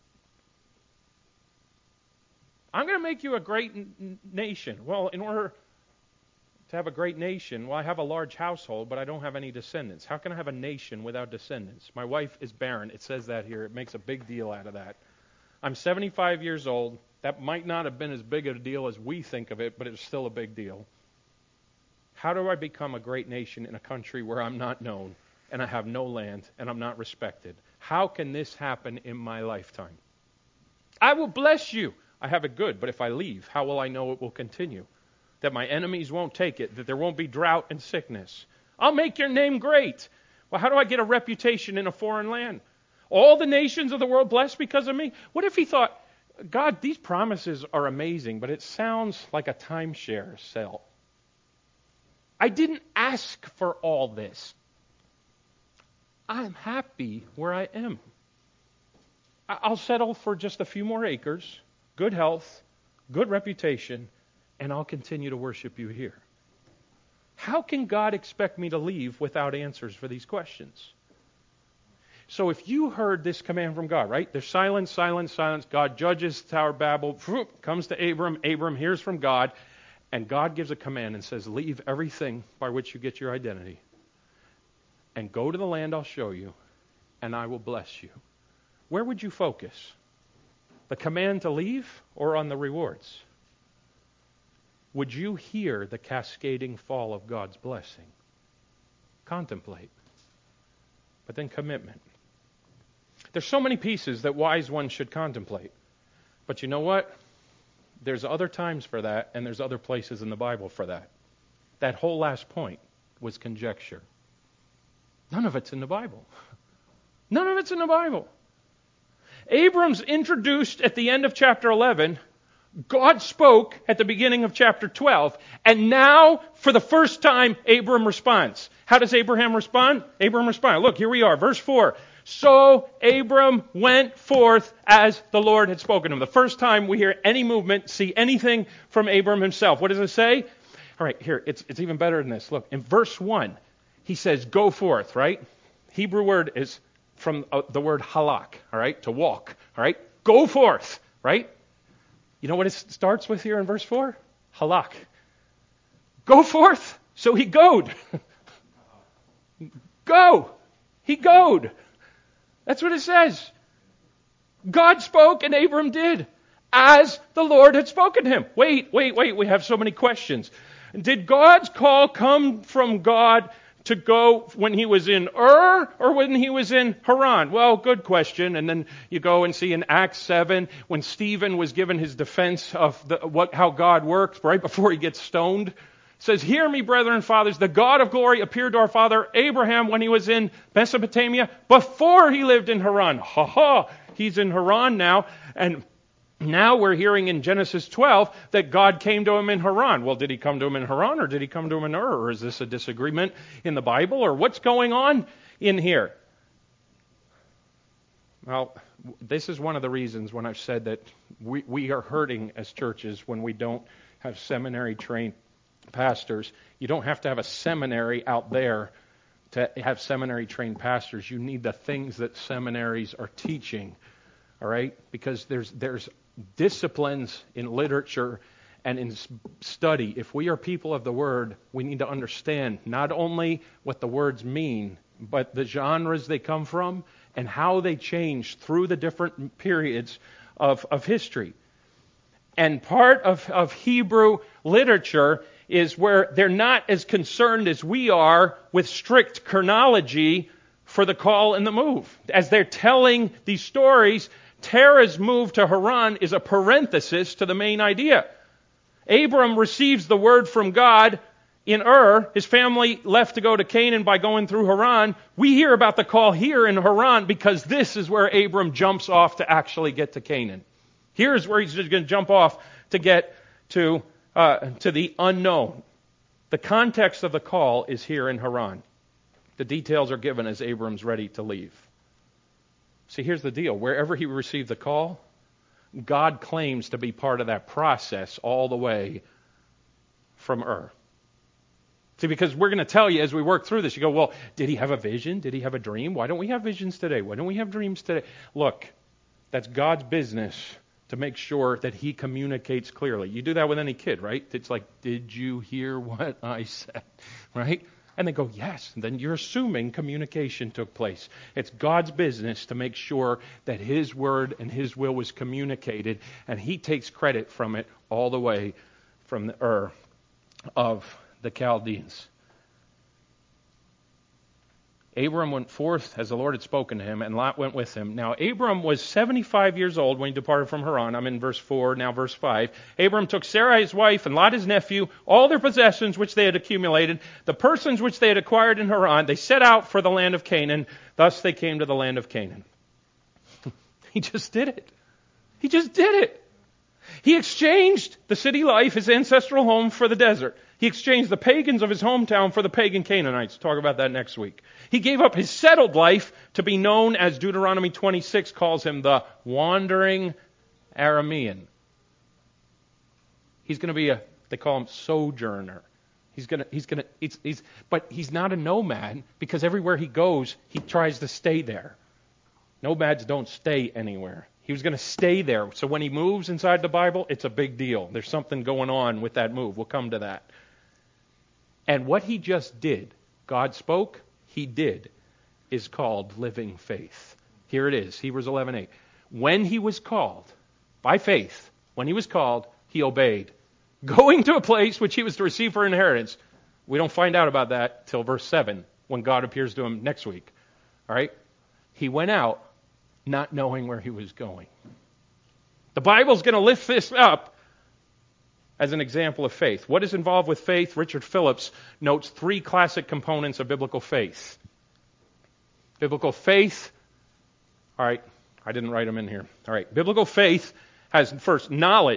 I'm going to make you a great n- nation. Well, in order to have a great nation, well, I have a large household, but I don't have any descendants. How can I have a nation without descendants? My wife is barren. It says that here. It makes a big deal out of that. I'm seventy-five years old. That might not have been as big a deal as we think of it, but it's still a big deal. How do I become a great nation in a country where I'm not known and I have no land and I'm not respected? How can this happen in my lifetime? I will bless you. I have it good, but if I leave, how will I know it will continue? That my enemies won't take it, that there won't be drought and sickness. I'll make your name great. Well, how do I get a reputation in a foreign land? All the nations of the world blessed because of me? What if he thought, God, these promises are amazing, but it sounds like a timeshare sale. I didn't ask for all this. I'm happy where I am. I'll settle for just a few more acres, good health, good reputation, and I'll continue to worship you here. How can God expect me to leave without answers for these questions? So if you heard this command from God, right? There's silence, silence, silence. God judges Tower of Babel, comes to Abram. Abram hears from God, and God gives a command and says, leave everything by which you get your identity and go to the land I'll show you, and I will bless you. Where would you focus? The command to leave or on the rewards? Would you hear the cascading fall of God's blessing? Contemplate. But then commitment. There's so many pieces that wise ones should contemplate. But you know what? There's other times for that, and there's other places in the Bible for that. That whole last point was conjecture. None of it's in the Bible. None of it's in the Bible. Abram's introduced at the end of chapter eleven, God spoke at the beginning of chapter twelve, and now, for the first time, Abram responds. How does Abraham respond? Abram responds. Look, here we are, verse four. So Abram went forth as the Lord had spoken to him. The first time we hear any movement, see anything from Abram himself. What does it say? All right, here, it's, it's even better than this. Look, in verse one, he says, go forth, right? Hebrew word is from uh, the word halak, all right, to walk, all right? Go forth, right? You know what it starts with here in verse four? Halak. Go forth. So he goed. Go. He goed. That's what it says. God spoke and Abram did, as the Lord had spoken to him. Wait, wait, wait, we have so many questions. Did God's call come from God to go when he was in Ur or when he was in Haran? Well, good question. And then you go and see in Acts seven, when Stephen was given his defense of the, what, how God works, right before he gets stoned. It says, hear me, brethren and fathers, the God of glory appeared to our father Abraham when he was in Mesopotamia before he lived in Haran. Ha ha, he's in Haran now. And now we're hearing in Genesis twelve that God came to him in Haran. Well, did he come to him in Haran or did he come to him in Ur? Or is this a disagreement in the Bible? Or what's going on in here? Well, this is one of the reasons when I've said that we, we are hurting as churches when we don't have seminary-trained pastors. You don't have to have a seminary out there to have seminary-trained pastors. You need the things that seminaries are teaching, all right? Because there's there's disciplines in literature and in study. If we are people of the Word, we need to understand not only what the words mean, but the genres they come from and how they change through the different periods of, of history. And part of, of Hebrew literature is where they're not as concerned as we are with strict chronology for the call and the move. As they're telling these stories, Terah's move to Haran is a parenthesis to the main idea. Abram receives the word from God in Ur. His family left to go to Canaan by going through Haran. We hear about the call here in Haran because this is where Abram jumps off to actually get to Canaan. Here's where he's just going to jump off to get to uh, to the unknown. The context of the call is here in Haran. The details are given as Abram's ready to leave. See, here's the deal. Wherever he received the call, God claims to be part of that process all the way from Ur. See, because we're going to tell you as we work through this, you go, well, did he have a vision? Did he have a dream? Why don't we have visions today? Why don't we have dreams today? Look, that's God's business to make sure that he communicates clearly. You do that with any kid, right? It's like, did you hear what I said? Right? And they go, yes. And then you're assuming communication took place. It's God's business to make sure that his word and his will was communicated, and he takes credit from it all the way from the Ur of the Chaldeans. Abram went forth as the Lord had spoken to him, and Lot went with him. Now, Abram was seventy-five years old when he departed from Haran. I'm in verse four, now verse five. Abram took Sarai his wife and Lot his nephew, all their possessions which they had accumulated, the persons which they had acquired in Haran. They set out for the land of Canaan. Thus they came to the land of Canaan. He just did it. He just did it. He exchanged the city life, his ancestral home, for the desert. He exchanged the pagans of his hometown for the pagan Canaanites. Talk about that next week. He gave up his settled life to be known as Deuteronomy twenty-six calls him the wandering Aramean. He's going to be a, they call him sojourner. He's going to, he's going to, he's, he's, but he's not a nomad because everywhere he goes, he tries to stay there. Nomads don't stay anywhere. He was going to stay there. So when he moves inside the Bible, it's a big deal. There's something going on with that move. We'll come to that. And what he just did, God spoke, he did, is called living faith. Here it is, Hebrews eleven eight. When he was called, by faith, when he was called, he obeyed. Going to a place which he was to receive for inheritance. We don't find out about that till verse seven, when God appears to him next week. All right? He went out not knowing where he was going. The Bible's going to lift this up as an example of faith. What is involved with faith? Richard Phillips notes three classic components of biblical faith. Biblical faith, all right, I didn't write them in here. All right, biblical faith has first knowledge.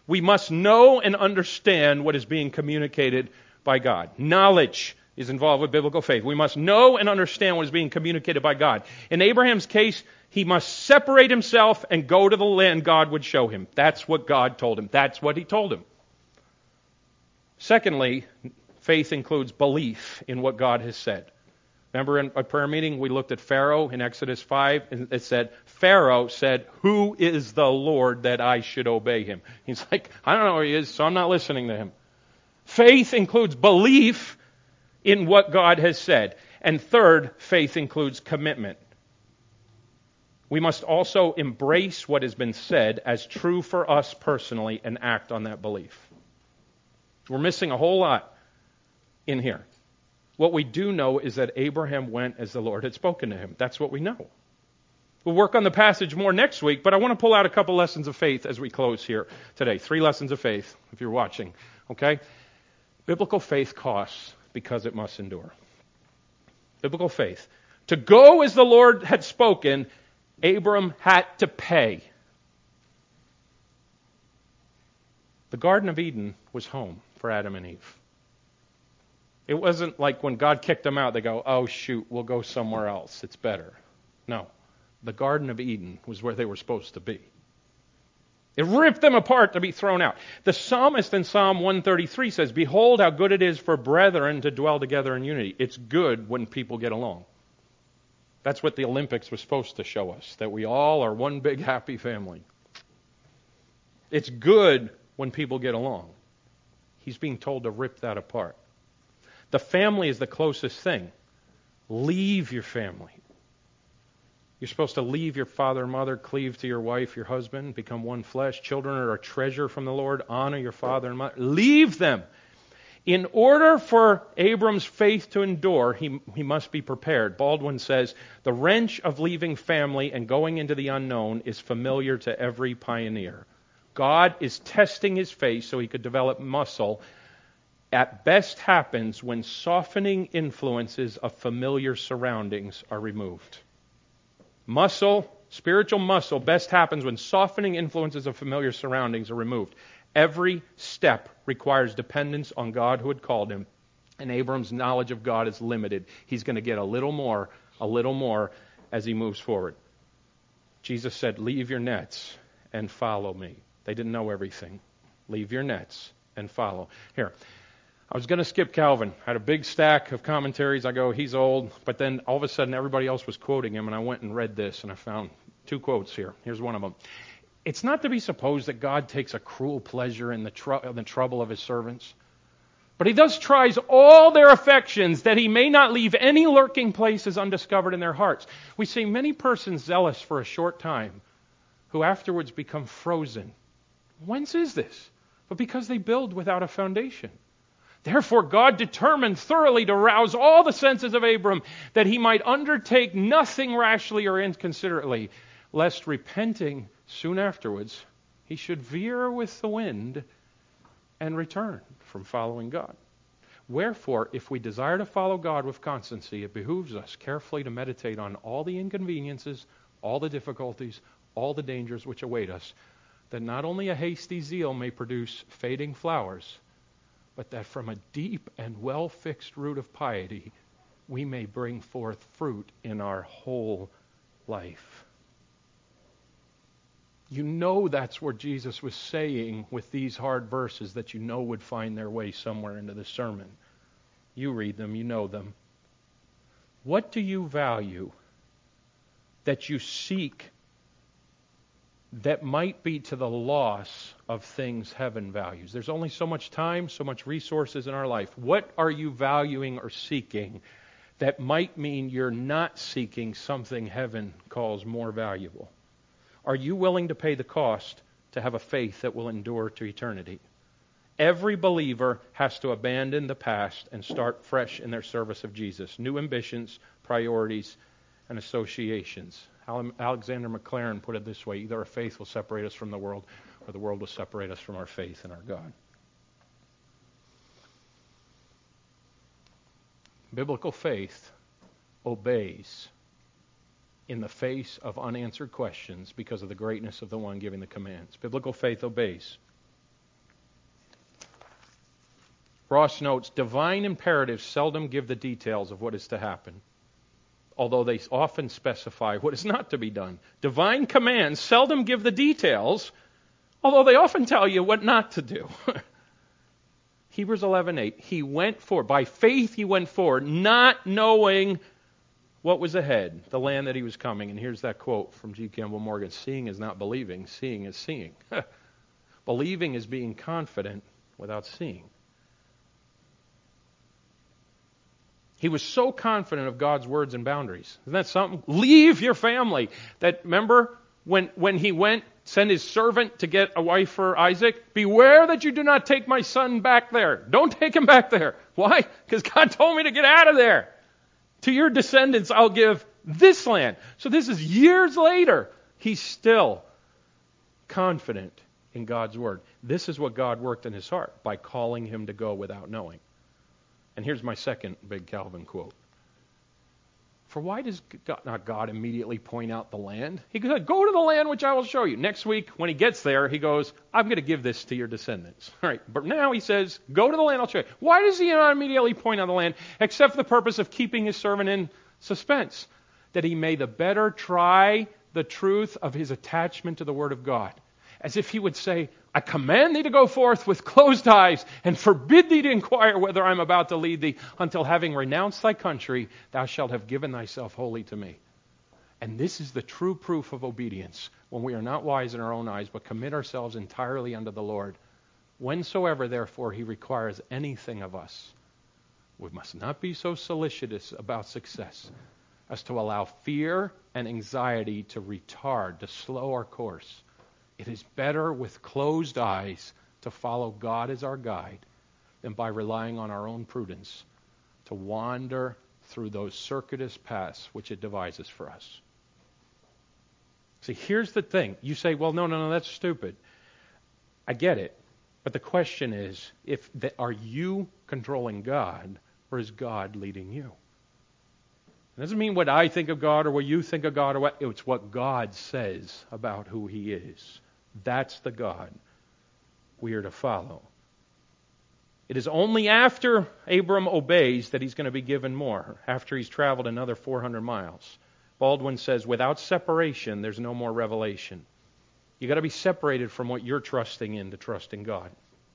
We must know and understand what is being communicated by God. Knowledge is involved with biblical faith. We must know and understand what is being communicated by God. In Abraham's case, he must separate himself and go to the land God would show him. That's what God told him. That's what he told him. Secondly, faith includes belief in what God has said. Remember in a prayer meeting, we looked at Pharaoh in Exodus five, and it said, Pharaoh said, who is the Lord that I should obey him? He's like, I don't know who he is, so I'm not listening to him. Faith includes belief in what God has said. And third, faith includes commitment. We must also embrace what has been said as true for us personally and act on that belief. We're missing a whole lot in here. What we do know is that Abraham went as the Lord had spoken to him. That's what we know. We'll work on the passage more next week, but I want to pull out a couple lessons of faith as we close here today. Three lessons of faith, if you're watching. Okay? Biblical faith costs because it must endure. Biblical faith. To go as the Lord had spoken, Abram had to pay. The Garden of Eden was home for Adam and Eve. It wasn't like when God kicked them out, they go, oh shoot, we'll go somewhere else. It's better. No. The Garden of Eden was where they were supposed to be. It ripped them apart to be thrown out. The psalmist in Psalm one thirty-three says, behold how good it is for brethren to dwell together in unity. It's good when people get along. That's what the Olympics was supposed to show us, that we all are one big happy family. It's good when people get along. He's being told to rip that apart. The family is the closest thing. Leave your family. You're supposed to leave your father and mother, cleave to your wife, your husband, become one flesh. Children are a treasure from the Lord. Honor your father and mother. Leave them. In order for Abram's faith to endure, he, he must be prepared. Baldwin says, the wrench of leaving family and going into the unknown is familiar to every pioneer. God is testing his faith so he could develop muscle. At best happens when softening influences of familiar surroundings are removed. Muscle, spiritual muscle, best happens when softening influences of familiar surroundings are removed. Every step requires dependence on God who had called him. And Abram's knowledge of God is limited. He's going to get a little more, a little more as he moves forward. Jesus said, leave your nets and follow me. They didn't know everything. Leave your nets and follow. Here, I was going to skip Calvin. I had a big stack of commentaries. I go, he's old. But then all of a sudden everybody else was quoting him, and I went and read this, and I found two quotes here. Here's one of them. It's not to be supposed that God takes a cruel pleasure in the, tr- in the trouble of his servants, but he thus tries all their affections, that he may not leave any lurking places undiscovered in their hearts. We see many persons zealous for a short time, who afterwards become frozen. Whence is this? But because they build without a foundation. Therefore God determined thoroughly to rouse all the senses of Abram, that he might undertake nothing rashly or inconsiderately, lest repenting soon afterwards, he should veer with the wind and return from following God. Wherefore, if we desire to follow God with constancy, it behooves us carefully to meditate on all the inconveniences, all the difficulties, all the dangers which await us, that not only a hasty zeal may produce fading flowers, but that from a deep and well-fixed root of piety, we may bring forth fruit in our whole life. You know that's what Jesus was saying with these hard verses that you know would find their way somewhere into the sermon. You read them, you know them. What do you value that you seek that might be to the loss of things heaven values? There's only so much time, so much resources in our life. What are you valuing or seeking that might mean you're not seeking something heaven calls more valuable? Are you willing to pay the cost to have a faith that will endure to eternity? Every believer has to abandon the past and start fresh in their service of Jesus. New ambitions, priorities, and associations. Alexander McLaren put it this way: either our faith will separate us from the world, or the world will separate us from our faith in our God. Biblical faith obeys in the face of unanswered questions because of the greatness of the one giving the commands. Biblical faith obeys. Ross notes, divine imperatives seldom give the details of what is to happen, although they often specify what is not to be done. Divine commands seldom give the details, although they often tell you what not to do. Hebrews eleven eight, he went forward. By faith he went forward, not knowing what was ahead, the land that he was coming. And here's that quote from G. Campbell Morgan, seeing is not believing, seeing is seeing. Believing is being confident without seeing. He was so confident of God's words and boundaries. Isn't that something? Leave your family. That, remember, when, when he went, send his servant to get a wife for Isaac, beware that you do not take my son back there. Don't take him back there. Why? Because God told me to get out of there. To your descendants I'll give this land. So this is years later. He's still confident in God's word. This is what God worked in his heart by calling him to go without knowing. And here's my second big Calvin quote. For why does God, not God immediately point out the land? He goes, go to the land which I will show you. Next week, when he gets there, he goes, I'm going to give this to your descendants. All right, but now he says, go to the land I'll show you. Why does he not immediately point out the land, except for the purpose of keeping his servant in suspense? That he may the better try the truth of his attachment to the word of God. As if he would say, I command thee to go forth with closed eyes, and forbid thee to inquire whether I am about to lead thee, until having renounced thy country, thou shalt have given thyself wholly to me. And this is the true proof of obedience, when we are not wise in our own eyes, but commit ourselves entirely unto the Lord. Whensoever, therefore, he requires anything of us, we must not be so solicitous about success as to allow fear and anxiety to retard, to slow our course. It is better with closed eyes to follow God as our guide than by relying on our own prudence to wander through those circuitous paths which it devises for us. See, here's the thing. You say, well, no, no, no, that's stupid. I get it. But the question is, if the, are you controlling God, or is God leading you? It doesn't mean what I think of God or what you think of God, or what, it's what God says about who he is. That's the God we are to follow. It is only after Abram obeys that he's going to be given more, after he's traveled another four hundred miles. Baldwin says, without separation, there's no more revelation. You've got to be separated from what you're trusting in to trust in God.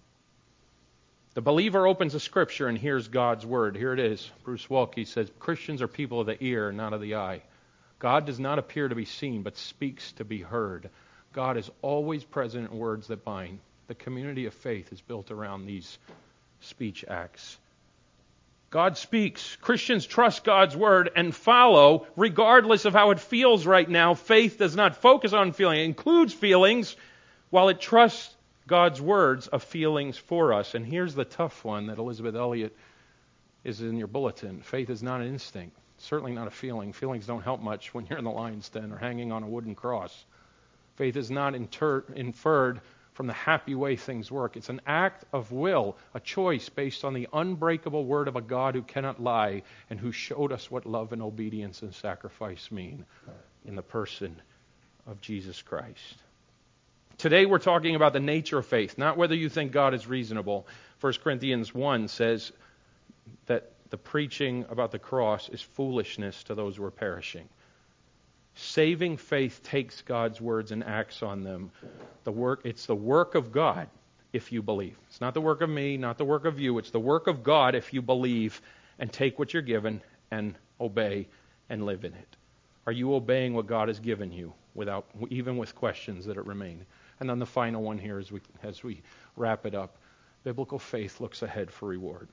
The believer opens the Scripture and hears God's Word. Here it is. Bruce Walke says, Christians are people of the ear, not of the eye. God does not appear to be seen, but speaks to be heard. God is always present in words that bind. The community of faith is built around these speech acts. God speaks. Christians trust God's Word and follow, regardless of how it feels right now. Faith does not focus on feeling. It includes feelings, while it trusts God's words of feelings for us. And here's the tough one that Elizabeth Elliot is in your bulletin. Faith is not an instinct. Certainly not a feeling. Feelings don't help much when you're in the lion's den or hanging on a wooden cross. Faith is not inter- inferred from the happy way things work. It's an act of will, a choice based on the unbreakable word of a God who cannot lie and who showed us what love and obedience and sacrifice mean in the person of Jesus Christ. Today we're talking about the nature of faith, not whether you think God is reasonable. First Corinthians one says that the preaching about the cross is foolishness to those who are perishing. Saving faith takes God's words and acts on them. The work, it's the work of God if you believe. It's not the work of me, not the work of you. It's the work of God if you believe and take what you're given and obey and live in it. Are you obeying what God has given you, without even with questions that remain? And then the final one here as we as we wrap it up. Biblical faith looks ahead for reward.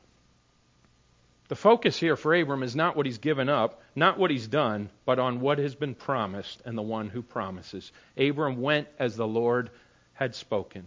The focus here for Abram is not what he's given up, not what he's done, but on what has been promised and the one who promises. Abram went as the Lord had spoken.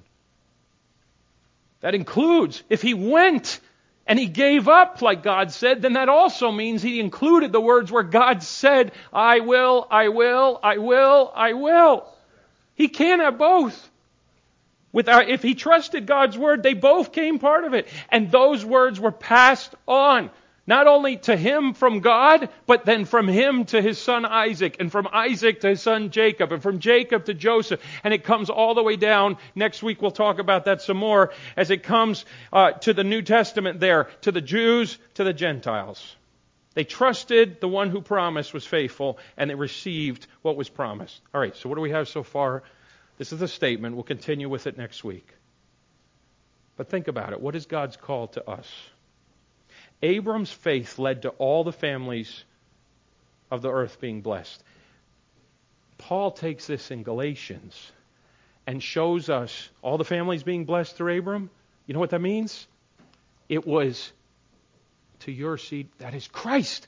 That includes, if he went and he gave up like God said, then that also means he included the words where God said, I will, I will, I will, I will. He can't have both. Without, if he trusted God's word, they both came part of it. And those words were passed on. Not only to him from God, but then from him to his son Isaac, and from Isaac to his son Jacob, and from Jacob to Joseph. And it comes all the way down. Next week we'll talk about that some more as it comes uh, to the New Testament there, to the Jews, to the Gentiles. They trusted the one who promised was faithful, and they received what was promised. All right, so what do we have so far? This is the statement. We'll continue with it next week. But think about it. What is God's call to us? Abram's faith led to all the families of the earth being blessed. Paul takes this in Galatians and shows us all the families being blessed through Abram. You know what that means? It was to your seed, that is Christ.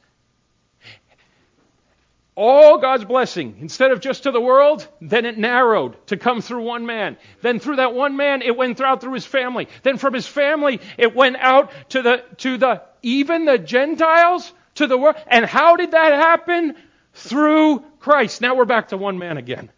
All God's blessing, instead of just to the world, then it narrowed to come through one man. Then through that one man, it went out through his family. Then from his family, it went out to the, to the, even the Gentiles, to the world. And how did that happen? Through Christ. Now we're back to one man again.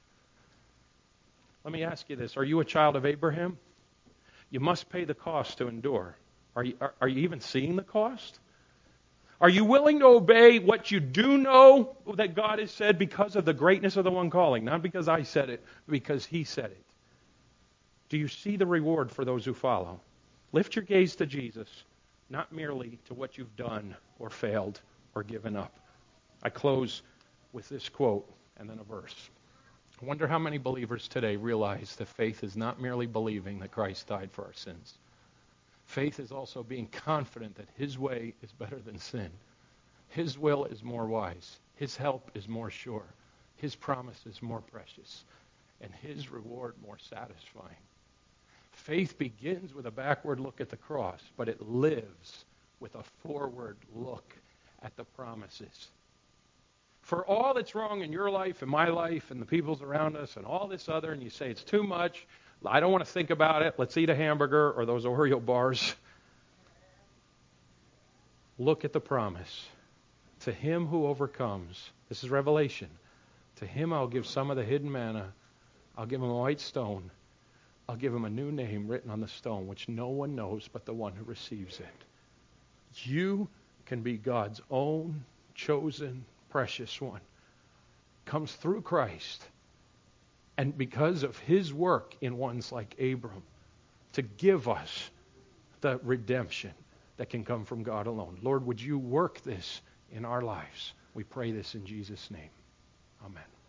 Let me ask you this. Are you a child of Abraham? You must pay the cost to endure. Are you, are, are you even seeing the cost? Are you willing to obey what you do know that God has said because of the greatness of the one calling? Not because I said it, but because He said it. Do you see the reward for those who follow? Lift your gaze to Jesus, not merely to what you've done or failed or given up. I close with this quote and then a verse. I wonder how many believers today realize that faith is not merely believing that Christ died for our sins. Faith is also being confident that His way is better than sin. His will is more wise. His help is more sure. His promise is more precious. And His reward more satisfying. Faith begins with a backward look at the cross, but it lives with a forward look at the promises. For all that's wrong in your life and my life and the people's around us and all this other, and you say it's too much, I don't want to think about it. Let's eat a hamburger or those Oreo bars. Look at the promise. To him who overcomes, this is Revelation, to him I'll give some of the hidden manna. I'll give him a white stone. I'll give him a new name written on the stone, which no one knows but the one who receives it. You can be God's own chosen, precious one. Comes through Christ. And because of His work in ones like Abram, to give us the redemption that can come from God alone. Lord, would you work this in our lives? We pray this in Jesus' name. Amen.